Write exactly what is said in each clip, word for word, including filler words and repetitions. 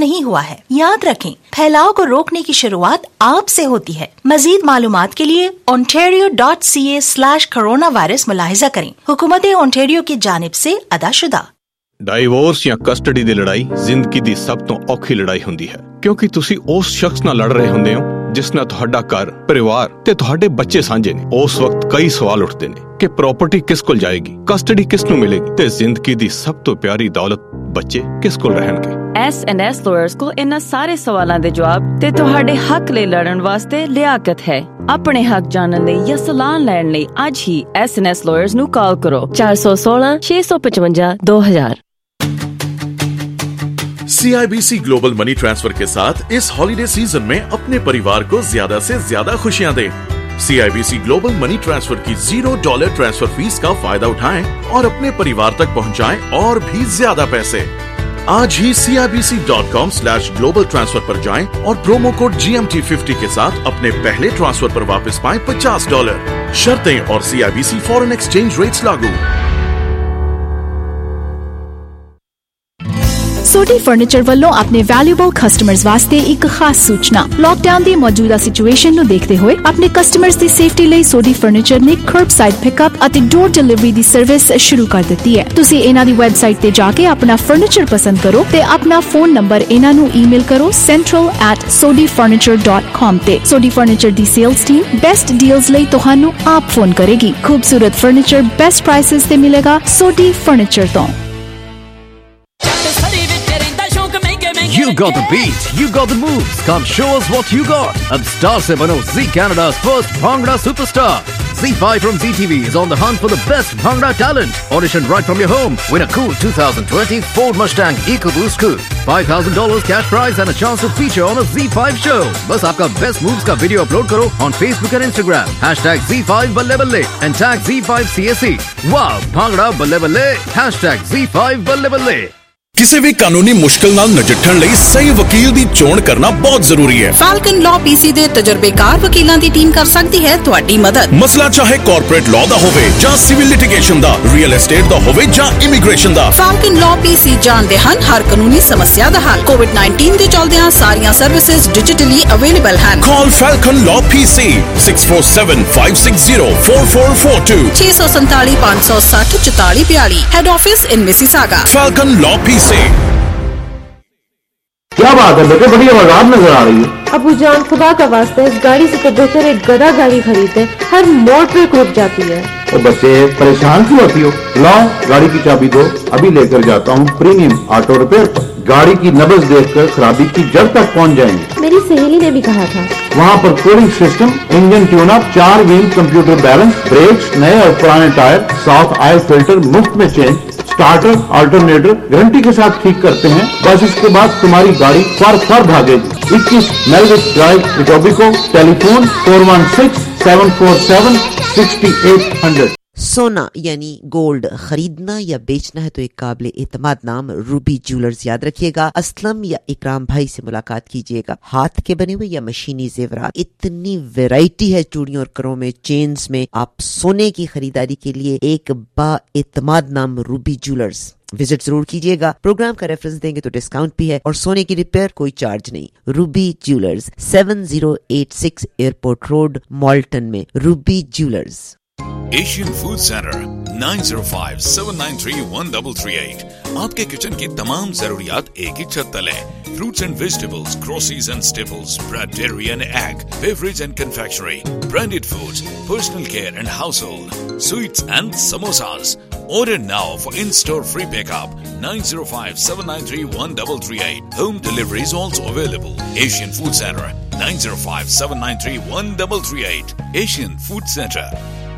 نہیں ہوا ہے. یاد رکھیں پھیلاؤ کو روکنے کی شروعات آپ سے ہوتی ہے. مزید معلومات کے لیے Ontario dot C A slash corona virus ملاحظہ کریں. حکومت اونٹیریو کی جانب سے ادا شدہ. ਡਾਈਵੋਰਸ ਜਾਂ ਕਸਟਡੀ ਦੀ ਲੜਾਈ ਜ਼ਿੰਦਗੀ ਦੀ ਸਭ ਤੋਂ ਔਖੀ ਲੜਾਈ ਹੁੰਦੀ ਹੈ, ਕਿਉਂਕਿ ਤੁਸੀਂ ਉਸ ਸ਼ਖਸ ਨਾਲ ਲੜ ਰਹੇ ਹੁੰਦੇ ਹੋ ਜਿਸ ਨਾਲ ਤੁਹਾਡਾ ਘਰ, ਪਰਿਵਾਰ ਤੇ ਤੁਹਾਡੇ ਬੱਚੇ ਸਾਂਝੇ ਨੇ. ਉਸ ਵਕਤ ਕਈ ਸਵਾਲ ਉੱਠਦੇ ਨੇ ਕਿ ਪ੍ਰਾਪਰਟੀ ਕਿਸ ਕੋਲ ਜਾਏਗੀ, ਕਸਟਡੀ ਕਿਸ ਨੂੰ ਮਿਲੇਗੀ ਤੇ ਜ਼ਿੰਦਗੀ ਦੀ ਸਭ ਤੋਂ ਪਿਆਰੀ ਦੌਲਤ ਬੱਚੇ ਕਿਸ ਕੋਲ ਰਹਿਣਗੇ. ਐਸ ਐਂਡ ਐਸ ਲਾਇਰਸ ਕੋਲ ਇਹਨਾਂ ਸਾਰੇ ਸਵਾਲਾਂ ਦੇ ਜਵਾਬ ਤੇ ਤੁਹਾਡੇ ਹੱਕ ਲਈ ਲੜਨ ਵਾਸਤੇ ਲਿਆਕਤ ਹੈ. ਆਪਣੇ ਹੱਕ ਜਾਣਨ ਲਈ ਜਾਂ ਸਲਾਹ ਲੈਣ ਲਈ ਅੱਜ ਹੀ ਐਸ ਐਂਡ ਐਸ ਲਾਇਰਸ ਨੂੰ ਕਾਲ ਕਰੋ ਚਾਰ ਸੌ ਸੋਲਾਂ ਛੇ ਸੌ ਪਚਵੰਜਾ ਦੋ ਹਜ਼ਾਰ. C I B C global money transfer के साथ इस हॉलिडे सीजन में अपने परिवार को ज्यादा से ज्यादा खुशियां दें. C I B C global money transfer की जीरो डॉलर ट्रांसफर फीस का फायदा उठाएं और अपने परिवार तक पहुंचाएं और भी ज्यादा पैसे. आज ही C I B C dot com slash global transfer पर जाएं और promo code G M T fifty के साथ अपने पहले ट्रांसफर पर वापस पाएं पचास डॉलर. शर्तें और C I B C foreign exchange rates लागू. ਸੋਢੀ ਫਰਨੀਚਰ ਵੱਲੋਂ ਆਪਣੇ ਵੈਲਿਊਬਲ ਕਸਟਮਰਜ਼ ਵਾਸਤੇ ਇੱਕ ਖਾਸ ਸੂਚਨਾ. ਲਾਕਡਾਊਨ ਦੀ ਮੌਜੂਦਾ ਸਿਚੁਏਸ਼ਨ ਨੂੰ ਦੇਖਦੇ ਹੋਏ ਆਪਣੇ ਕਸਟਮਰਜ਼ ਦੀ ਸੇਫਟੀ ਲਈ ਸੋਢੀ ਫਰਨੀਚਰ ਨੇ ਕਰਬਸਾਈਡ ਪਿਕਅਪ ਅਤੇ ਡੋਰ ਡਿਲੀਵਰੀ ਦੀ ਸਰਵਿਸ ਸ਼ੁਰੂ ਕਰ ਦਿੱਤੀ ਹੈ. ਤੁਸੀਂ ਇਹਨਾਂ ਦੀ ਵੈਬਸਾਈਟ ਤੇ ਜਾ ਕੇ ਆਪਣਾ ਫਰਨੀਚਰ ਪਸੰਦ ਕਰੋ ਤੇ ਆਪਣਾ ਫੋਨ ਨੰਬਰ ਇਹਨਾਂ ਨੂੰ ਈਮੇਲ ਕਰੋ central at sodhi furniture dot com ਤੇ. ਸੋਢੀ ਫਰਨੀਚਰ ਦੀ ਸੇਲਸ ਟੀਮ ਬੈਸਟ ਡੀਲਸ ਲਈ ਤੁਹਾਨੂੰ ਆਪ ਫੋਨ ਕਰੇਗੀ. ਖੂਬਸੂਰਤ ਫਰਨੀਚਰ ਬੈਸਟ ਪ੍ਰਾਈਸਿਸ ਤੇ ਮਿਲੇਗਾ ਸੋਢੀ ਫਰਨੀਚਰ ਤੋਂ. You got the beat, you got the moves. Come show us what you got. Ab star se bano Z Canada's first Bhangra superstar. Z five from Z T V is on the hunt for the best Bhangra talent. Audition right from your home. Win a cool twenty twenty Ford Mustang EcoBoost coupe. five thousand dollars cash prize and a chance to feature on a Z five show. Bas aapka best moves ka video upload karo on Facebook and Instagram. Hashtag Z five balle balle and tag Z five C A C. Wow, Bhangra balle balle. Hashtag Z five balle balle. ਕਿਸੇ ਵੀ ਕਾਨੂੰਨੀ ਮੁਸ਼ਕਲ ਨਾਲ ਨਜਿੱਠਣ ਲਈ ਸਹੀ ਵਕੀਲ ਦੀ ਚੋਣ ਕਰਨਾ ਬਹੁਤ ਜ਼ਰੂਰੀ ਹੈ. ਫਾਲਕਨ ਲਾਅ ਪੀ ਸੀ ਦੇ ਤਜਰਬੇਕਾਰ ਵਕੀਲਾਂ ਦੀ ਟੀਮ ਕਰ ਸਕਦੀ ਹੈ ਤੁਹਾਡੀ ਮਦਦ. ਮਸਲਾ ਚਾਹੇ ਕਾਰਪੋਰੇਟ ਲਾਅ ਦਾ ਹੋਵੇ ਜਾਂ ਸਿਵਲ ਲਿਟੀਗੇਸ਼ਨ ਦਾ, ਰੀਅਲ ਐਸਟੇਟ ਦਾ ਹੋਵੇ ਜਾਂ ਇਮੀਗ੍ਰੇਸ਼ਨ ਦਾ. ਫਾਲਕਨ ਲਾਅ ਪੀ ਸੀ ਜਾਣਦੇ ਹਨ ਹਰ ਕਾਨੂੰਨੀ ਸਮੱਸਿਆ ਦਾ ਹੱਲ. ਕੋਵਿਡ ਨਾਈਨਟੀਨ ਦੇ ਚੱਲਦਿਆਂ ਸਾਰੀਆਂ ਸਰਵਿਸਿਜ਼ ਡਿਜੀਟਲੀ ਅਵੇਲੇਬਲ ਹਨ. Call Falcon law P C six four seven five six zero four four four two ਛੇ ਸੌ ਸੰਤਾਲੀ ਪੰਜ ਸੌ ਸੱਠ ਚੁਤਾਲੀ ਬਿਆਲੀ. Head office in Mississauga. Falcon law P C. کیا بات ہے بیٹے، بڑی آواز نظر آ رہی ہے. ابو جان خدا کا واسطہ اس گاڑی سے تو بہتر ایک گدا گاڑی خریدتے، ہر موڑ پہ رک جاتی ہے. تو بچے پریشان کیوں ہوتی ہو؟ لاؤ گاڑی کی چابی دو، ابھی لے کر جاتا ہوں پریمیم آٹو ریپیئر. گاڑی کی نبض دیکھ کر خرابی کی جڑ تک پہنچ جائیں گے. میری سہیلی نے بھی کہا تھا. وہاں پر cooling system, engine tune up, چار ویل کمپیوٹر بیلنس، بریکس نئے اور پرانے ٹائر، ساتھ آئل فلٹر مفت میں چینج، سٹارٹر آلٹرنیٹر گارنٹی کے ساتھ ٹھیک کرتے ہیں. بس اس کے بعد تمہاری گاڑی فر فر بھاگے گی. اکیس Milos drive Etobicoke. Telephone four one six seven four seven sixty eight hundred. سونا یعنی گولڈ خریدنا یا بیچنا ہے تو ایک قابل اعتماد نام روبی جیولرز یاد رکھیے گا. اسلم یا اکرام بھائی سے ملاقات کیجیے گا. ہاتھ کے بنے ہوئے یا مشینی زیورات، اتنی ویرائٹی ہے چوڑیوں اور کروں میں، چینز میں. آپ سونے کی خریداری کے لیے ایک با اعتماد نام روبی جیولرز وزٹ ضرور کیجیے گا. پروگرام کا ریفرنس دیں گے تو ڈسکاؤنٹ بھی ہے اور سونے کی ریپیئر کوئی چارج نہیں. Ruby jewellers seven zero eight six airport road Malton میں. Ruby jewellers. Asian food centre nine zero five seven nine three one three three eight. آپ کے کچن کی تمام ضروریات ایک ہی چھت تلے. Fruits and vegetables, groceries and staples, bread, dairy and egg, beverage and confectionery, branded foods, personal care and household, sweets and samosas. Order now for in-store free pickup. nine zero five seven nine three one three three eight. Home delivery is also available. Asian Food Center nine zero five seven nine three one three three eight. Asian Food Center.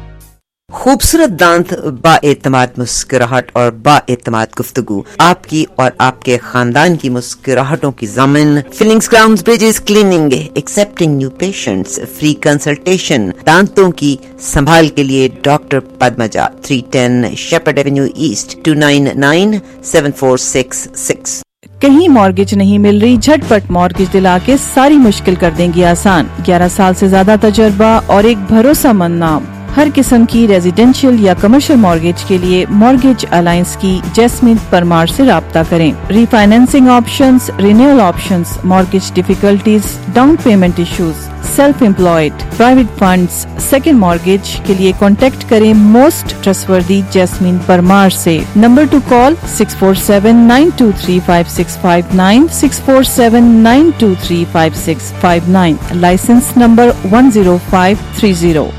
خوبصورت دانت، با اعتماد مسکراہٹ اور با اعتماد گفتگو، آپ کی اور آپ کے خاندان کی مسکراہٹوں کی ضامن. Fillings, crowns, bridges, cleaning, accepting new patients, free consultation. دانتوں کی سنبھال کے لیے doctor Padmaja, three ten Shepherd avenue east, two nine nine seven four six six. کہیں مارگیج نہیں مل رہی؟ جھٹ پٹ مارگیج دلا کے ساری مشکل کر دیں گی آسان. گیارہ سال سے زیادہ تجربہ اور ایک بھروسہ مند نام हर किस्म की रेजिडेंशियल या कमर्शियल मॉर्गेज के लिए मॉर्गेज अलायंस की जैस्मिन परमार से राब्ता करें। Refinancing options, renewal options, mortgage difficulties, down payment issues, self employed, private funds, second mortgage के लिए कॉन्टेक्ट करें मोस्ट ट्रस्टवर्दी जैस्मिन परमार से। Number to call six four seven nine two three five six five nine, six four seven nine two three five six five nine, licence number one zero five three zero.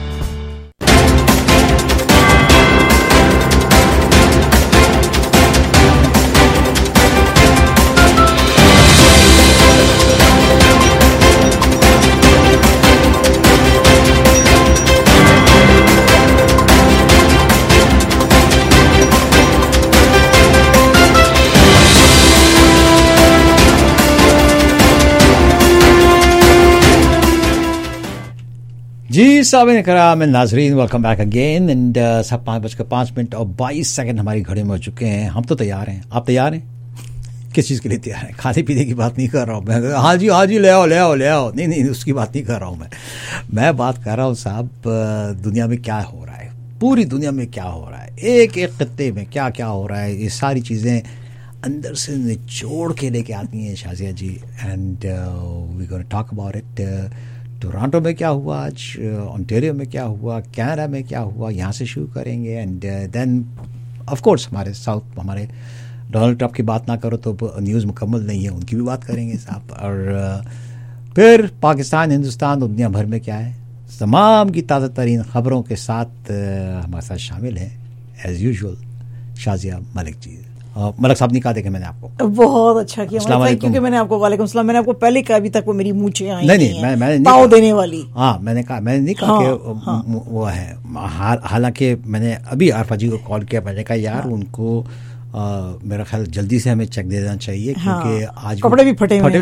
जी साबिन कराम नाजरीन, welcome back again and सब पाँच बजकर पाँच minute और बाईस सेकंड हमारी घड़ी में हो चुके हैं। हम तो तैयार हैं, आप तैयार हैं? किस चीज़ के लिए तैयार हैं? खाने पीने की बात नहीं कर रहा हूँ मैं, हाँ जी हाँ जी ले आओ ले आओ ले आओ, नहीं नहीं उसकी बात नहीं कर रहा हूँ मैं मैं बात कर रहा हूँ साहब दुनिया में क्या हो रहा है, पूरी दुनिया में क्या हो रहा है, एक एक खत्ते में क्या क्या हो रहा है, ये सारी चीज़ें अंदर से निचोड़ के लेके आती हैं Shazia ji. And we gonna talk about it. Toronto में क्या हुआ आज, ओंटारियो में क्या हुआ, कनाडा में क्या हुआ, यहाँ से शुरू करेंगे। एंड देन ऑफ कोर्स हमारे साउथ, हमारे डोनाल्ड ट्रंप की बात ना करो तो न्यूज़ मुकम्मल नहीं है, उनकी भी बात करेंगे साहब। और फिर पाकिस्तान, हिंदुस्तान, दुनिया भर में क्या है, तमाम की ताज़ा तरीन ख़बरों के साथ हमारे साथ शामिल हैं एज़ यूजुअल शाजिया मलिक जी। मलक साहब ने कहा देखे मैंने आपको बहुत अच्छा किया, क्योंकि मैंने आपको वालेकुम सलाम, मैंने आपको पहले कहा, अभी तक वो मेरी मूंछें आई नहीं नहीं मैं मैंने पाँव देने वाली। हाँ मैंने कहा, मैंने नहीं कहा हाँ, कि हाँ, वो है, हालांकि मैंने अभी आरफा जी को कॉल किया, मैंने कहा यार हाँ, उनको आ, मेरा ख्याल जल्दी से हमें चेक दे देना चाहिए क्योंकि हाँ, आज कपड़े भी फटे हुए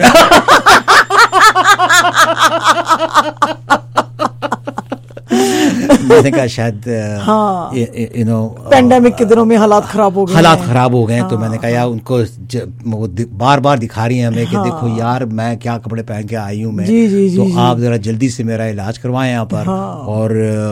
मैंने कहा शायद हाँ, यू नो पेंडेमिक के दिनों में हालात खराब हो गए, हालात खराब हो गए हाँ, तो मैंने कहा यार उनको वो बार बार दिखा रही हैं हमें हाँ, कि देखो यार मैं क्या कपड़े पहन के आई हूँ मैं, जी, जी, तो जी, आप जरा जल्दी से मेरा इलाज करवाएं यहाँ पर हाँ, और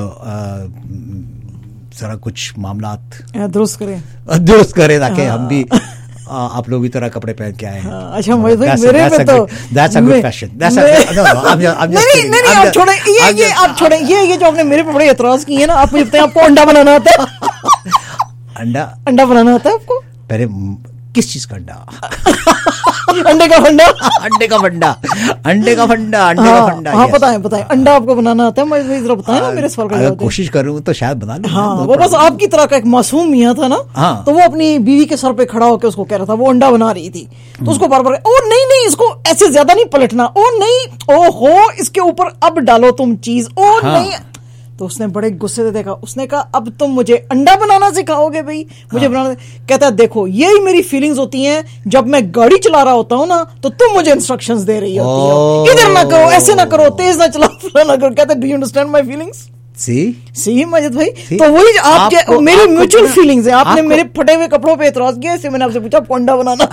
जरा कुछ मामलात दुरुस्त करें दुरुस्त करें ताकि हाँ, हम भी आप लोग भी तरह कपड़े पहन के आए हैं। अच्छा भाई मेरे पे तो that's a good fashion, that's a no no I'm just I'm just नहीं नहीं आप छोड़े ये ये आप छोड़े ये ये जो आपने मेरे पे बड़े एतराज किए हैं ना, आप मुझे बताएं आपको अंडा बनाना आता है? अंडा अंडा बनाना आता है आपको? पहले किस चीज का अंडा? अंडे का फंडा अंडे का फंडा अंडे का फंडा अंडे का फंडा हाँ बताएं बताएं अंडा आपको बनाना आता है? मैं जरा बताएं ना, मेरे सवाल का जवाब दें। कोशिश करूँ तो शायद बना लूं। हाँ वो बस आपकी तरह का एक मासूम मियाँ था ना, तो वो अपनी बीवी के सर पे खड़ा होकर उसको कह रहा था, वो अंडा बना रही थी तो उसको बार बार ओ नहीं नहीं इसको ऐसे ज्यादा नहीं पलटना, ओ नहीं ओ हो इसके ऊपर अब डालो तुम चीज, ओ नहीं। तो उसने बड़े गुस्से से देखा, उसने कहा अब तुम मुझे अंडा बनाना सिखाओगे भाई, मुझे हाँ। बनाना। कहता है देखो यही मेरी फीलिंग्स होती हैं जब मैं गाड़ी चला रहा होता हूँ ना, तो तुम मुझे इंस्ट्रक्शंस दे रही होती हो, इधर ना करो, ऐसे ना करो, तेज ना चलाओ ना करो। कहता है do you understand my feelings? See see Majid भाई सी? तो वही आपके मेरी म्यूचुअल फीलिंग्स है, आपने मेरे फटे हुए कपड़ों पे एतराज किया, इसलिए मैंने आपसे पूछा अंडा बनाना।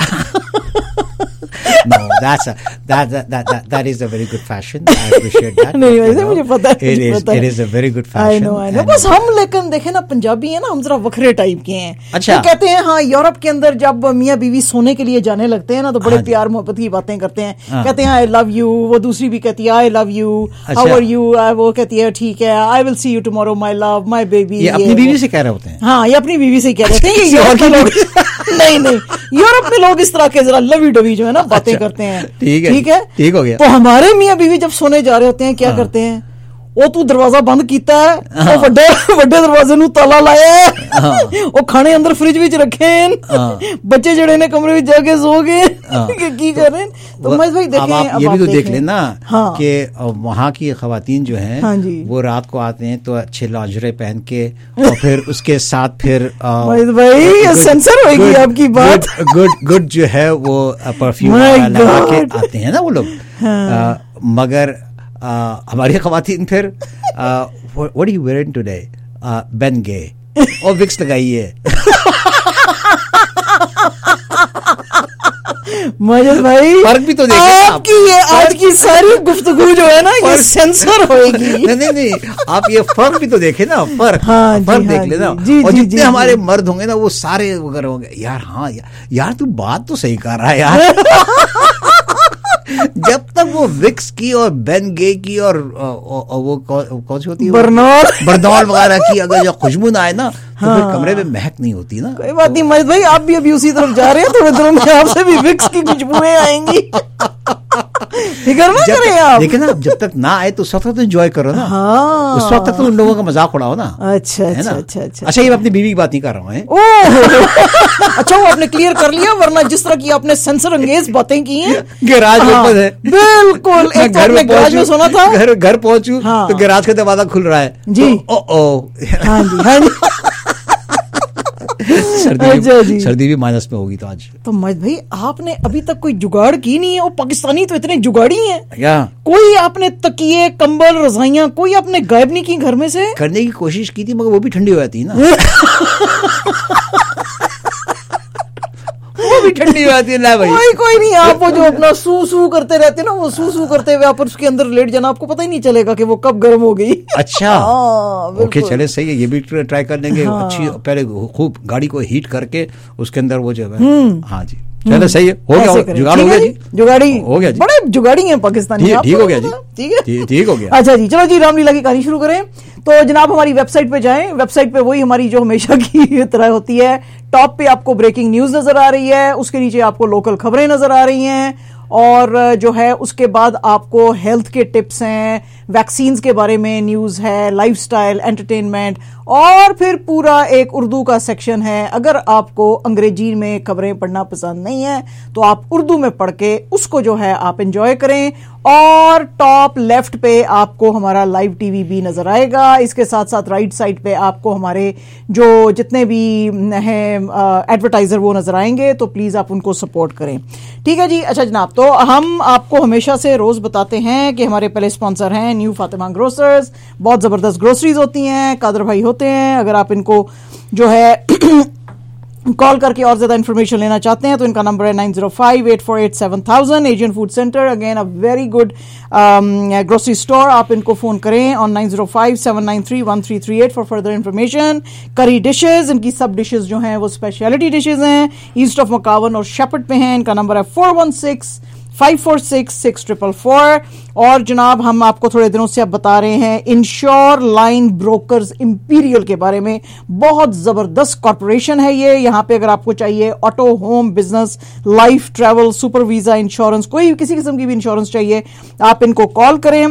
No, that's a that that that that, that is a very good fashion. I appreciate that. नहीं वैसे मुझे पता है, it is it is a very good fashion. I know, I know. बस हम लेकिन देखें ना पंजाबी है ना, हम जरा वखरे टाइप के हैं। अच्छा। तो कहते हैं हाँ यूरोप के अंदर जब मियाँ बीवी सोने के लिए जाने लगते हैं ना, तो बड़े हाँ प्यार मोहब्बत की बातें करते हैं, हाँ। कहते हैं आई लव यू, वो दूसरी भी कहती है I love you, how are you, वो कहती है ठीक है, I will see you tomorrow my love my baby. ये अपनी बीवी से कह रहे होते हैं? हाँ ये अपनी बीवी से कह रहे होते हैं। नहीं नहीं यूरोप में लोग इस तरह के जरा लवी डवी जो है ना बातें करते हैं। ठीक है ठीक है ठीक हो गया। तो हमारे मियाँ बीवी जब सोने जा रहे होते हैं क्या हाँ। करते हैं, ਉਹ ਤੂੰ ਦਰਵਾਜ਼ਾ ਬੰਦ ਕੀਤਾ ਹੈ, ਉਹ ਵੱਡੇ ਵੱਡੇ ਦਰਵਾਜ਼ੇ ਨੂੰ ਤਾਲਾ ਲਾਇਆ ਹੈ, ਉਹ ਖਾਣੇ ਅੰਦਰ ਫ੍ਰਿਜ ਵਿੱਚ ਰੱਖੇ ਹਨ, बच्चे जड़े ने कमरे में जाके सो गए की कर रहे हैं। तो महेश भाई देखें, अब आप ये भी तो देख लेना कि वहाँ की खवातीन जो हैं वो रात को आते हैं तो अच्छे लॉन्जरे पहन के और फिर उसके साथ फिर महेश भाई सेंसर होगी आपकी बात, गुड गुड जो है वो परफ्यूम लगा के आते हैं ना वो लोग। मगर Uh, हमारी खवातीन फिर what are you wearing today, Bengay और विक्स लगाई है। मजद भाई फर्क भी तो देखे आपकी ये आज की सारी गुफ्तगू जो है ना ये सेंसर होएगी। नहीं नहीं नहीं आप ये फर्क भी तो देखे ना, फर्क हाँ, फर्क देख हाँ, लेना। और जितने हमारे मर्द होंगे ना वो सारे वगैरह होंगे यार, हाँ यार तू बात तो सही कर रहा है यार। जब तक वो विक्स की और बेन गे की और, और, और वो कौन सी होती है बर्नौल बर्नौल वगैरह की अगर जो खुशबू ना आए ना तो हाँ। फिर कमरे में महक नहीं होती ना। कोई बात नहीं मजद भाई, आप भी अभी उसी तरफ जा रहे हैं, थोड़े दिनों में आपसे भी विक्स की खुशबुएं आएंगी। फिक्र ना करें आप। देखिए ना जब तक ना आए तो उस वक्त तो एंजॉय करो ना। हाँ। उस वक्त तक तो उन लोगों का मजाक उड़ाओ ना। अच्छा है ना? अच्छा अच्छा अच्छा ये मैं अपनी बीवी की बात नहीं कर रहा हूँ। ओह अच्छा वो आपने क्लियर कर लिया, वरना जिस तरह की आपने सेंसर अंगेज बातें की हैं गैराज ओपन है बिल्कुल। एक तो आपने गैराज में सुना था, घर घर पहुंचू तो गैराज का दरवाजा खुल रहा है जी। ओ ओ हाँ जी हाँ जी सर्दी भी, सर्दी भी माइनस में होगी तो आज। तो मज भाई आपने अभी तक कोई जुगाड़ की नहीं है, वो पाकिस्तानी तो इतने जुगाड़ी हैं क्या? कोई आपने तकिए कंबल रजाइयां कोई आपने गायब नहीं की घर में से? करने की कोशिश की थी मगर वो भी ठंडी हो जाती ना। वो भी ठंडी हो जाती है ना भाई। कोई कोई नहीं, आप वो जो अपना सू सू करते रहते हैं ना, वो सू सू करते हुए आप उसके अंदर लेट जाना, आपको पता ही नहीं चलेगा कि वो कब गर्म हो गई। अच्छा ओके चले सही है, ये भी ट्राई कर लेंगे। हाँ। अच्छी पहले खूब गाड़ी को हीट करके उसके अंदर वो जो है हाँ जी चले सही है, हो गया जुगाड़ हो गया जी, जुगाड़ी हो गया जी, बड़े जुगाड़ी हैं पाकिस्तानी। ठीक हो गया जी, ठीक है ठीक हो गया। अच्छा जी चलो जी रामलीला की कहानी शुरू करें। तो जनाब हमारी वेबसाइट पे जाएं, वेबसाइट पे वही हमारी जो हमेशा की तरह होती है, टॉप पे आपको ब्रेकिंग न्यूज नजर आ रही है, उसके नीचे आपको लोकल खबरें नजर आ रही हैं, और जो है उसके बाद आपको हेल्थ के टिप्स हैं, वैक्सीन्स के बारे में न्यूज है, लाइफस्टाइल, एंटरटेनमेंट, और फिर पूरा एक उर्दू का सेक्शन है। अगर आपको अंग्रेजी में खबरें पढ़ना पसंद नहीं है तो आप उर्दू में पढ़ के उसको जो है आप एंजॉय करें। और टॉप लेफ्ट पे आपको हमारा लाइव टीवी भी नजर आएगा। इसके साथ साथ राइट साइड पे आपको हमारे जो जितने भी हैं एडवर्टाइजर वो नजर आएंगे, तो प्लीज आप उनको सपोर्ट करें। ठीक है जी। अच्छा जनाब, तो हम आपको हमेशा से रोज बताते हैं कि हमारे पहले स्पॉन्सर हैं न्यू फातिमा ग्रोसर्स। बहुत जबरदस्त ग्रोसरीज होती हैं, कादर भाई होते हैं। अगर आप इनको जो है कॉल करके और ज्यादा इन्फॉर्मेशन लेना चाहते हैं तो इनका नंबर है nine zero five eight four eight seven thousand. Asian food centre, again a very good grocery store. आप इनको फोन करें on nine zero five seven nine three one three three eight for further information. Curry dishes, इनकी सब dishes जो हैं वो speciality dishes हैं, east of McCowan और शेपर्ड पे हैं। इनका नंबर है four one six five four six six triple four. और जनाब हम आपको थोड़े दिनों से अब बता रहे हैं इंश्योर लाइन ब्रोकर्स इंपीरियल के बारे में। बहुत जबरदस्त कॉर्पोरेशन है ये। यहाँ पे अगर आपको चाहिए auto, home, business, life, travel, super visa insurance, कोई किसी किस्म की भी इंश्योरेंस चाहिए, आप इनको कॉल करें।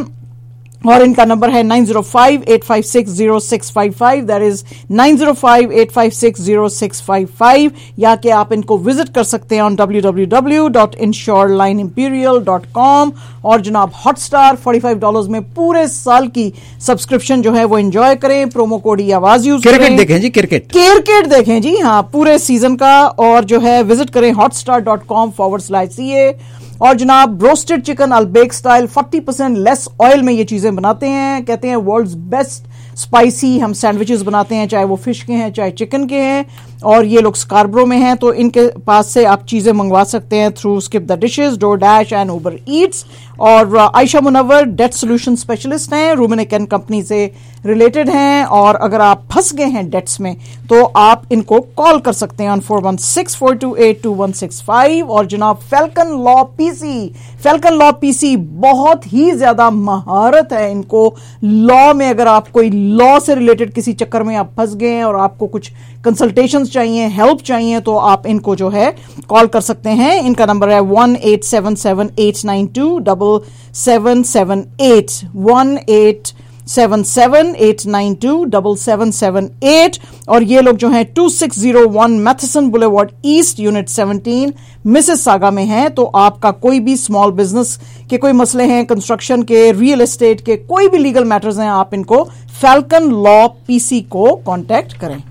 और इनका नंबर है nine zero five eight five six zero six five five, that is nine zero five eight five six zero six five five. या कि आप इनको विजिट कर सकते हैं on W W W dot insure line imperial dot com. और जनाब Hotstar forty five dollars में पूरे साल की सब्सक्रिप्शन जो है वो एंजॉय करें। प्रोमो कोड ये आवाज यूज करें। क्रिकेट देखें जी, क्रिकेट क्रिकेट देखें जी, हाँ पूरे सीजन का। और जो है विजिट करें Hotstar dot com forward slash C A. और जनाब roasted chicken Albaik style forty percent less oil में ये चीजें बनाते हैं। कहते हैं वर्ल्ड्स बेस्ट स्पाइसी हम सैंडविचेस बनाते हैं, चाहे वो फिश के हैं चाहे चिकन के हैं। और ये लोग स्कार्बरो में हैं, तो इनके पास से आप चीजें मंगवा सकते हैं through skip the dishes, door dash and Uber Eats. और Ayesha Munawwar debt solution specialist हैं, रूमेनिकन कंपनी से रिलेटेड हैं। और अगर आप फंस गए हैं डेट्स में तो आप इनको कॉल कर सकते हैं on four one six four two eight two one six five. और जनाब Falcon law PC, Falcon law PC बहुत ही ज्यादा महारत है इनको लॉ में। अगर आप कोई लॉ से रिलेटेड किसी चक्कर में आप फंस गए हैं और आपको कुछ कंसल्टेशंस चाहिए, हेल्प चाहिए, तो आप इनको जो है कॉल कर सकते हैं। इनका नंबर है one eight seven seven eight nine two double seven seven eight, one eight seven seven eight nine two double seven seven eight. और ये लोग जो हैं two six zero one Matheson boulevard east unit seventeen Mississauga में हैं। तो आपका कोई भी स्मॉल बिजनेस के कोई मसले हैं, कंस्ट्रक्शन के, रियल एस्टेट के, कोई भी लीगल मैटर्स हैं, आप इनको फेल्कन लॉ पीसी को कांटेक्ट करें।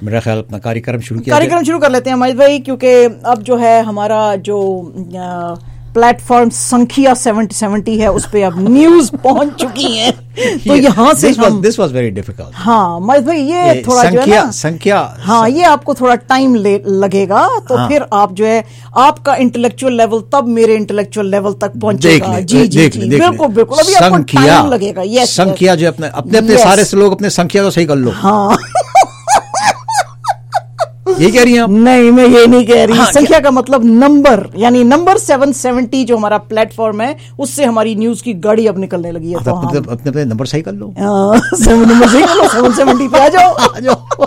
میرا خیال اپنا کاریکرم شروع کیا کاریکرم شروع کر لیتے ہیں ماجد بھائی, کیونکہ اب جو ہے ہمارا جو پلیٹ فارم سنکھیا سیونٹی سیونٹی ہے اس پہ اب نیوز پہنچ چکی ہیں, تو یہاں سے دس واز ویری ڈیفیکلٹ. ہاں ماجد بھائی یہ تھوڑا جو ہے نا سنکھیا, ہاں یہ آپ کو تھوڑا ٹائم لگے گا, تو پھر آپ جو ہے آپ کا انٹلیکچوئل لیول تب میرے انٹلیکچوئل لیول تک پہنچے گا. جی جی بالکل بالکل, ابھی آپ کو ٹائم لگے گا. یس سنکھیا جو اپنے اپنے اپنے سارے لوگ اپنے سنکھیا کو صحیح کر لو. ہاں یہ کہہ رہی ہیں؟ نہیں میں یہ نہیں کہہ رہی. سنکھیا کا مطلب نمبر, یعنی نمبر سیون سیونٹی جو ہمارا پلیٹ فارم ہے اس سے ہماری نیوز کی گاڑی اب نکلنے لگی ہے. اپنے اپنے نمبر صحیح کر لو, سیون نمبر صحیح کر لو, سیون سیونٹی پہ آ جاؤ آ جاؤ.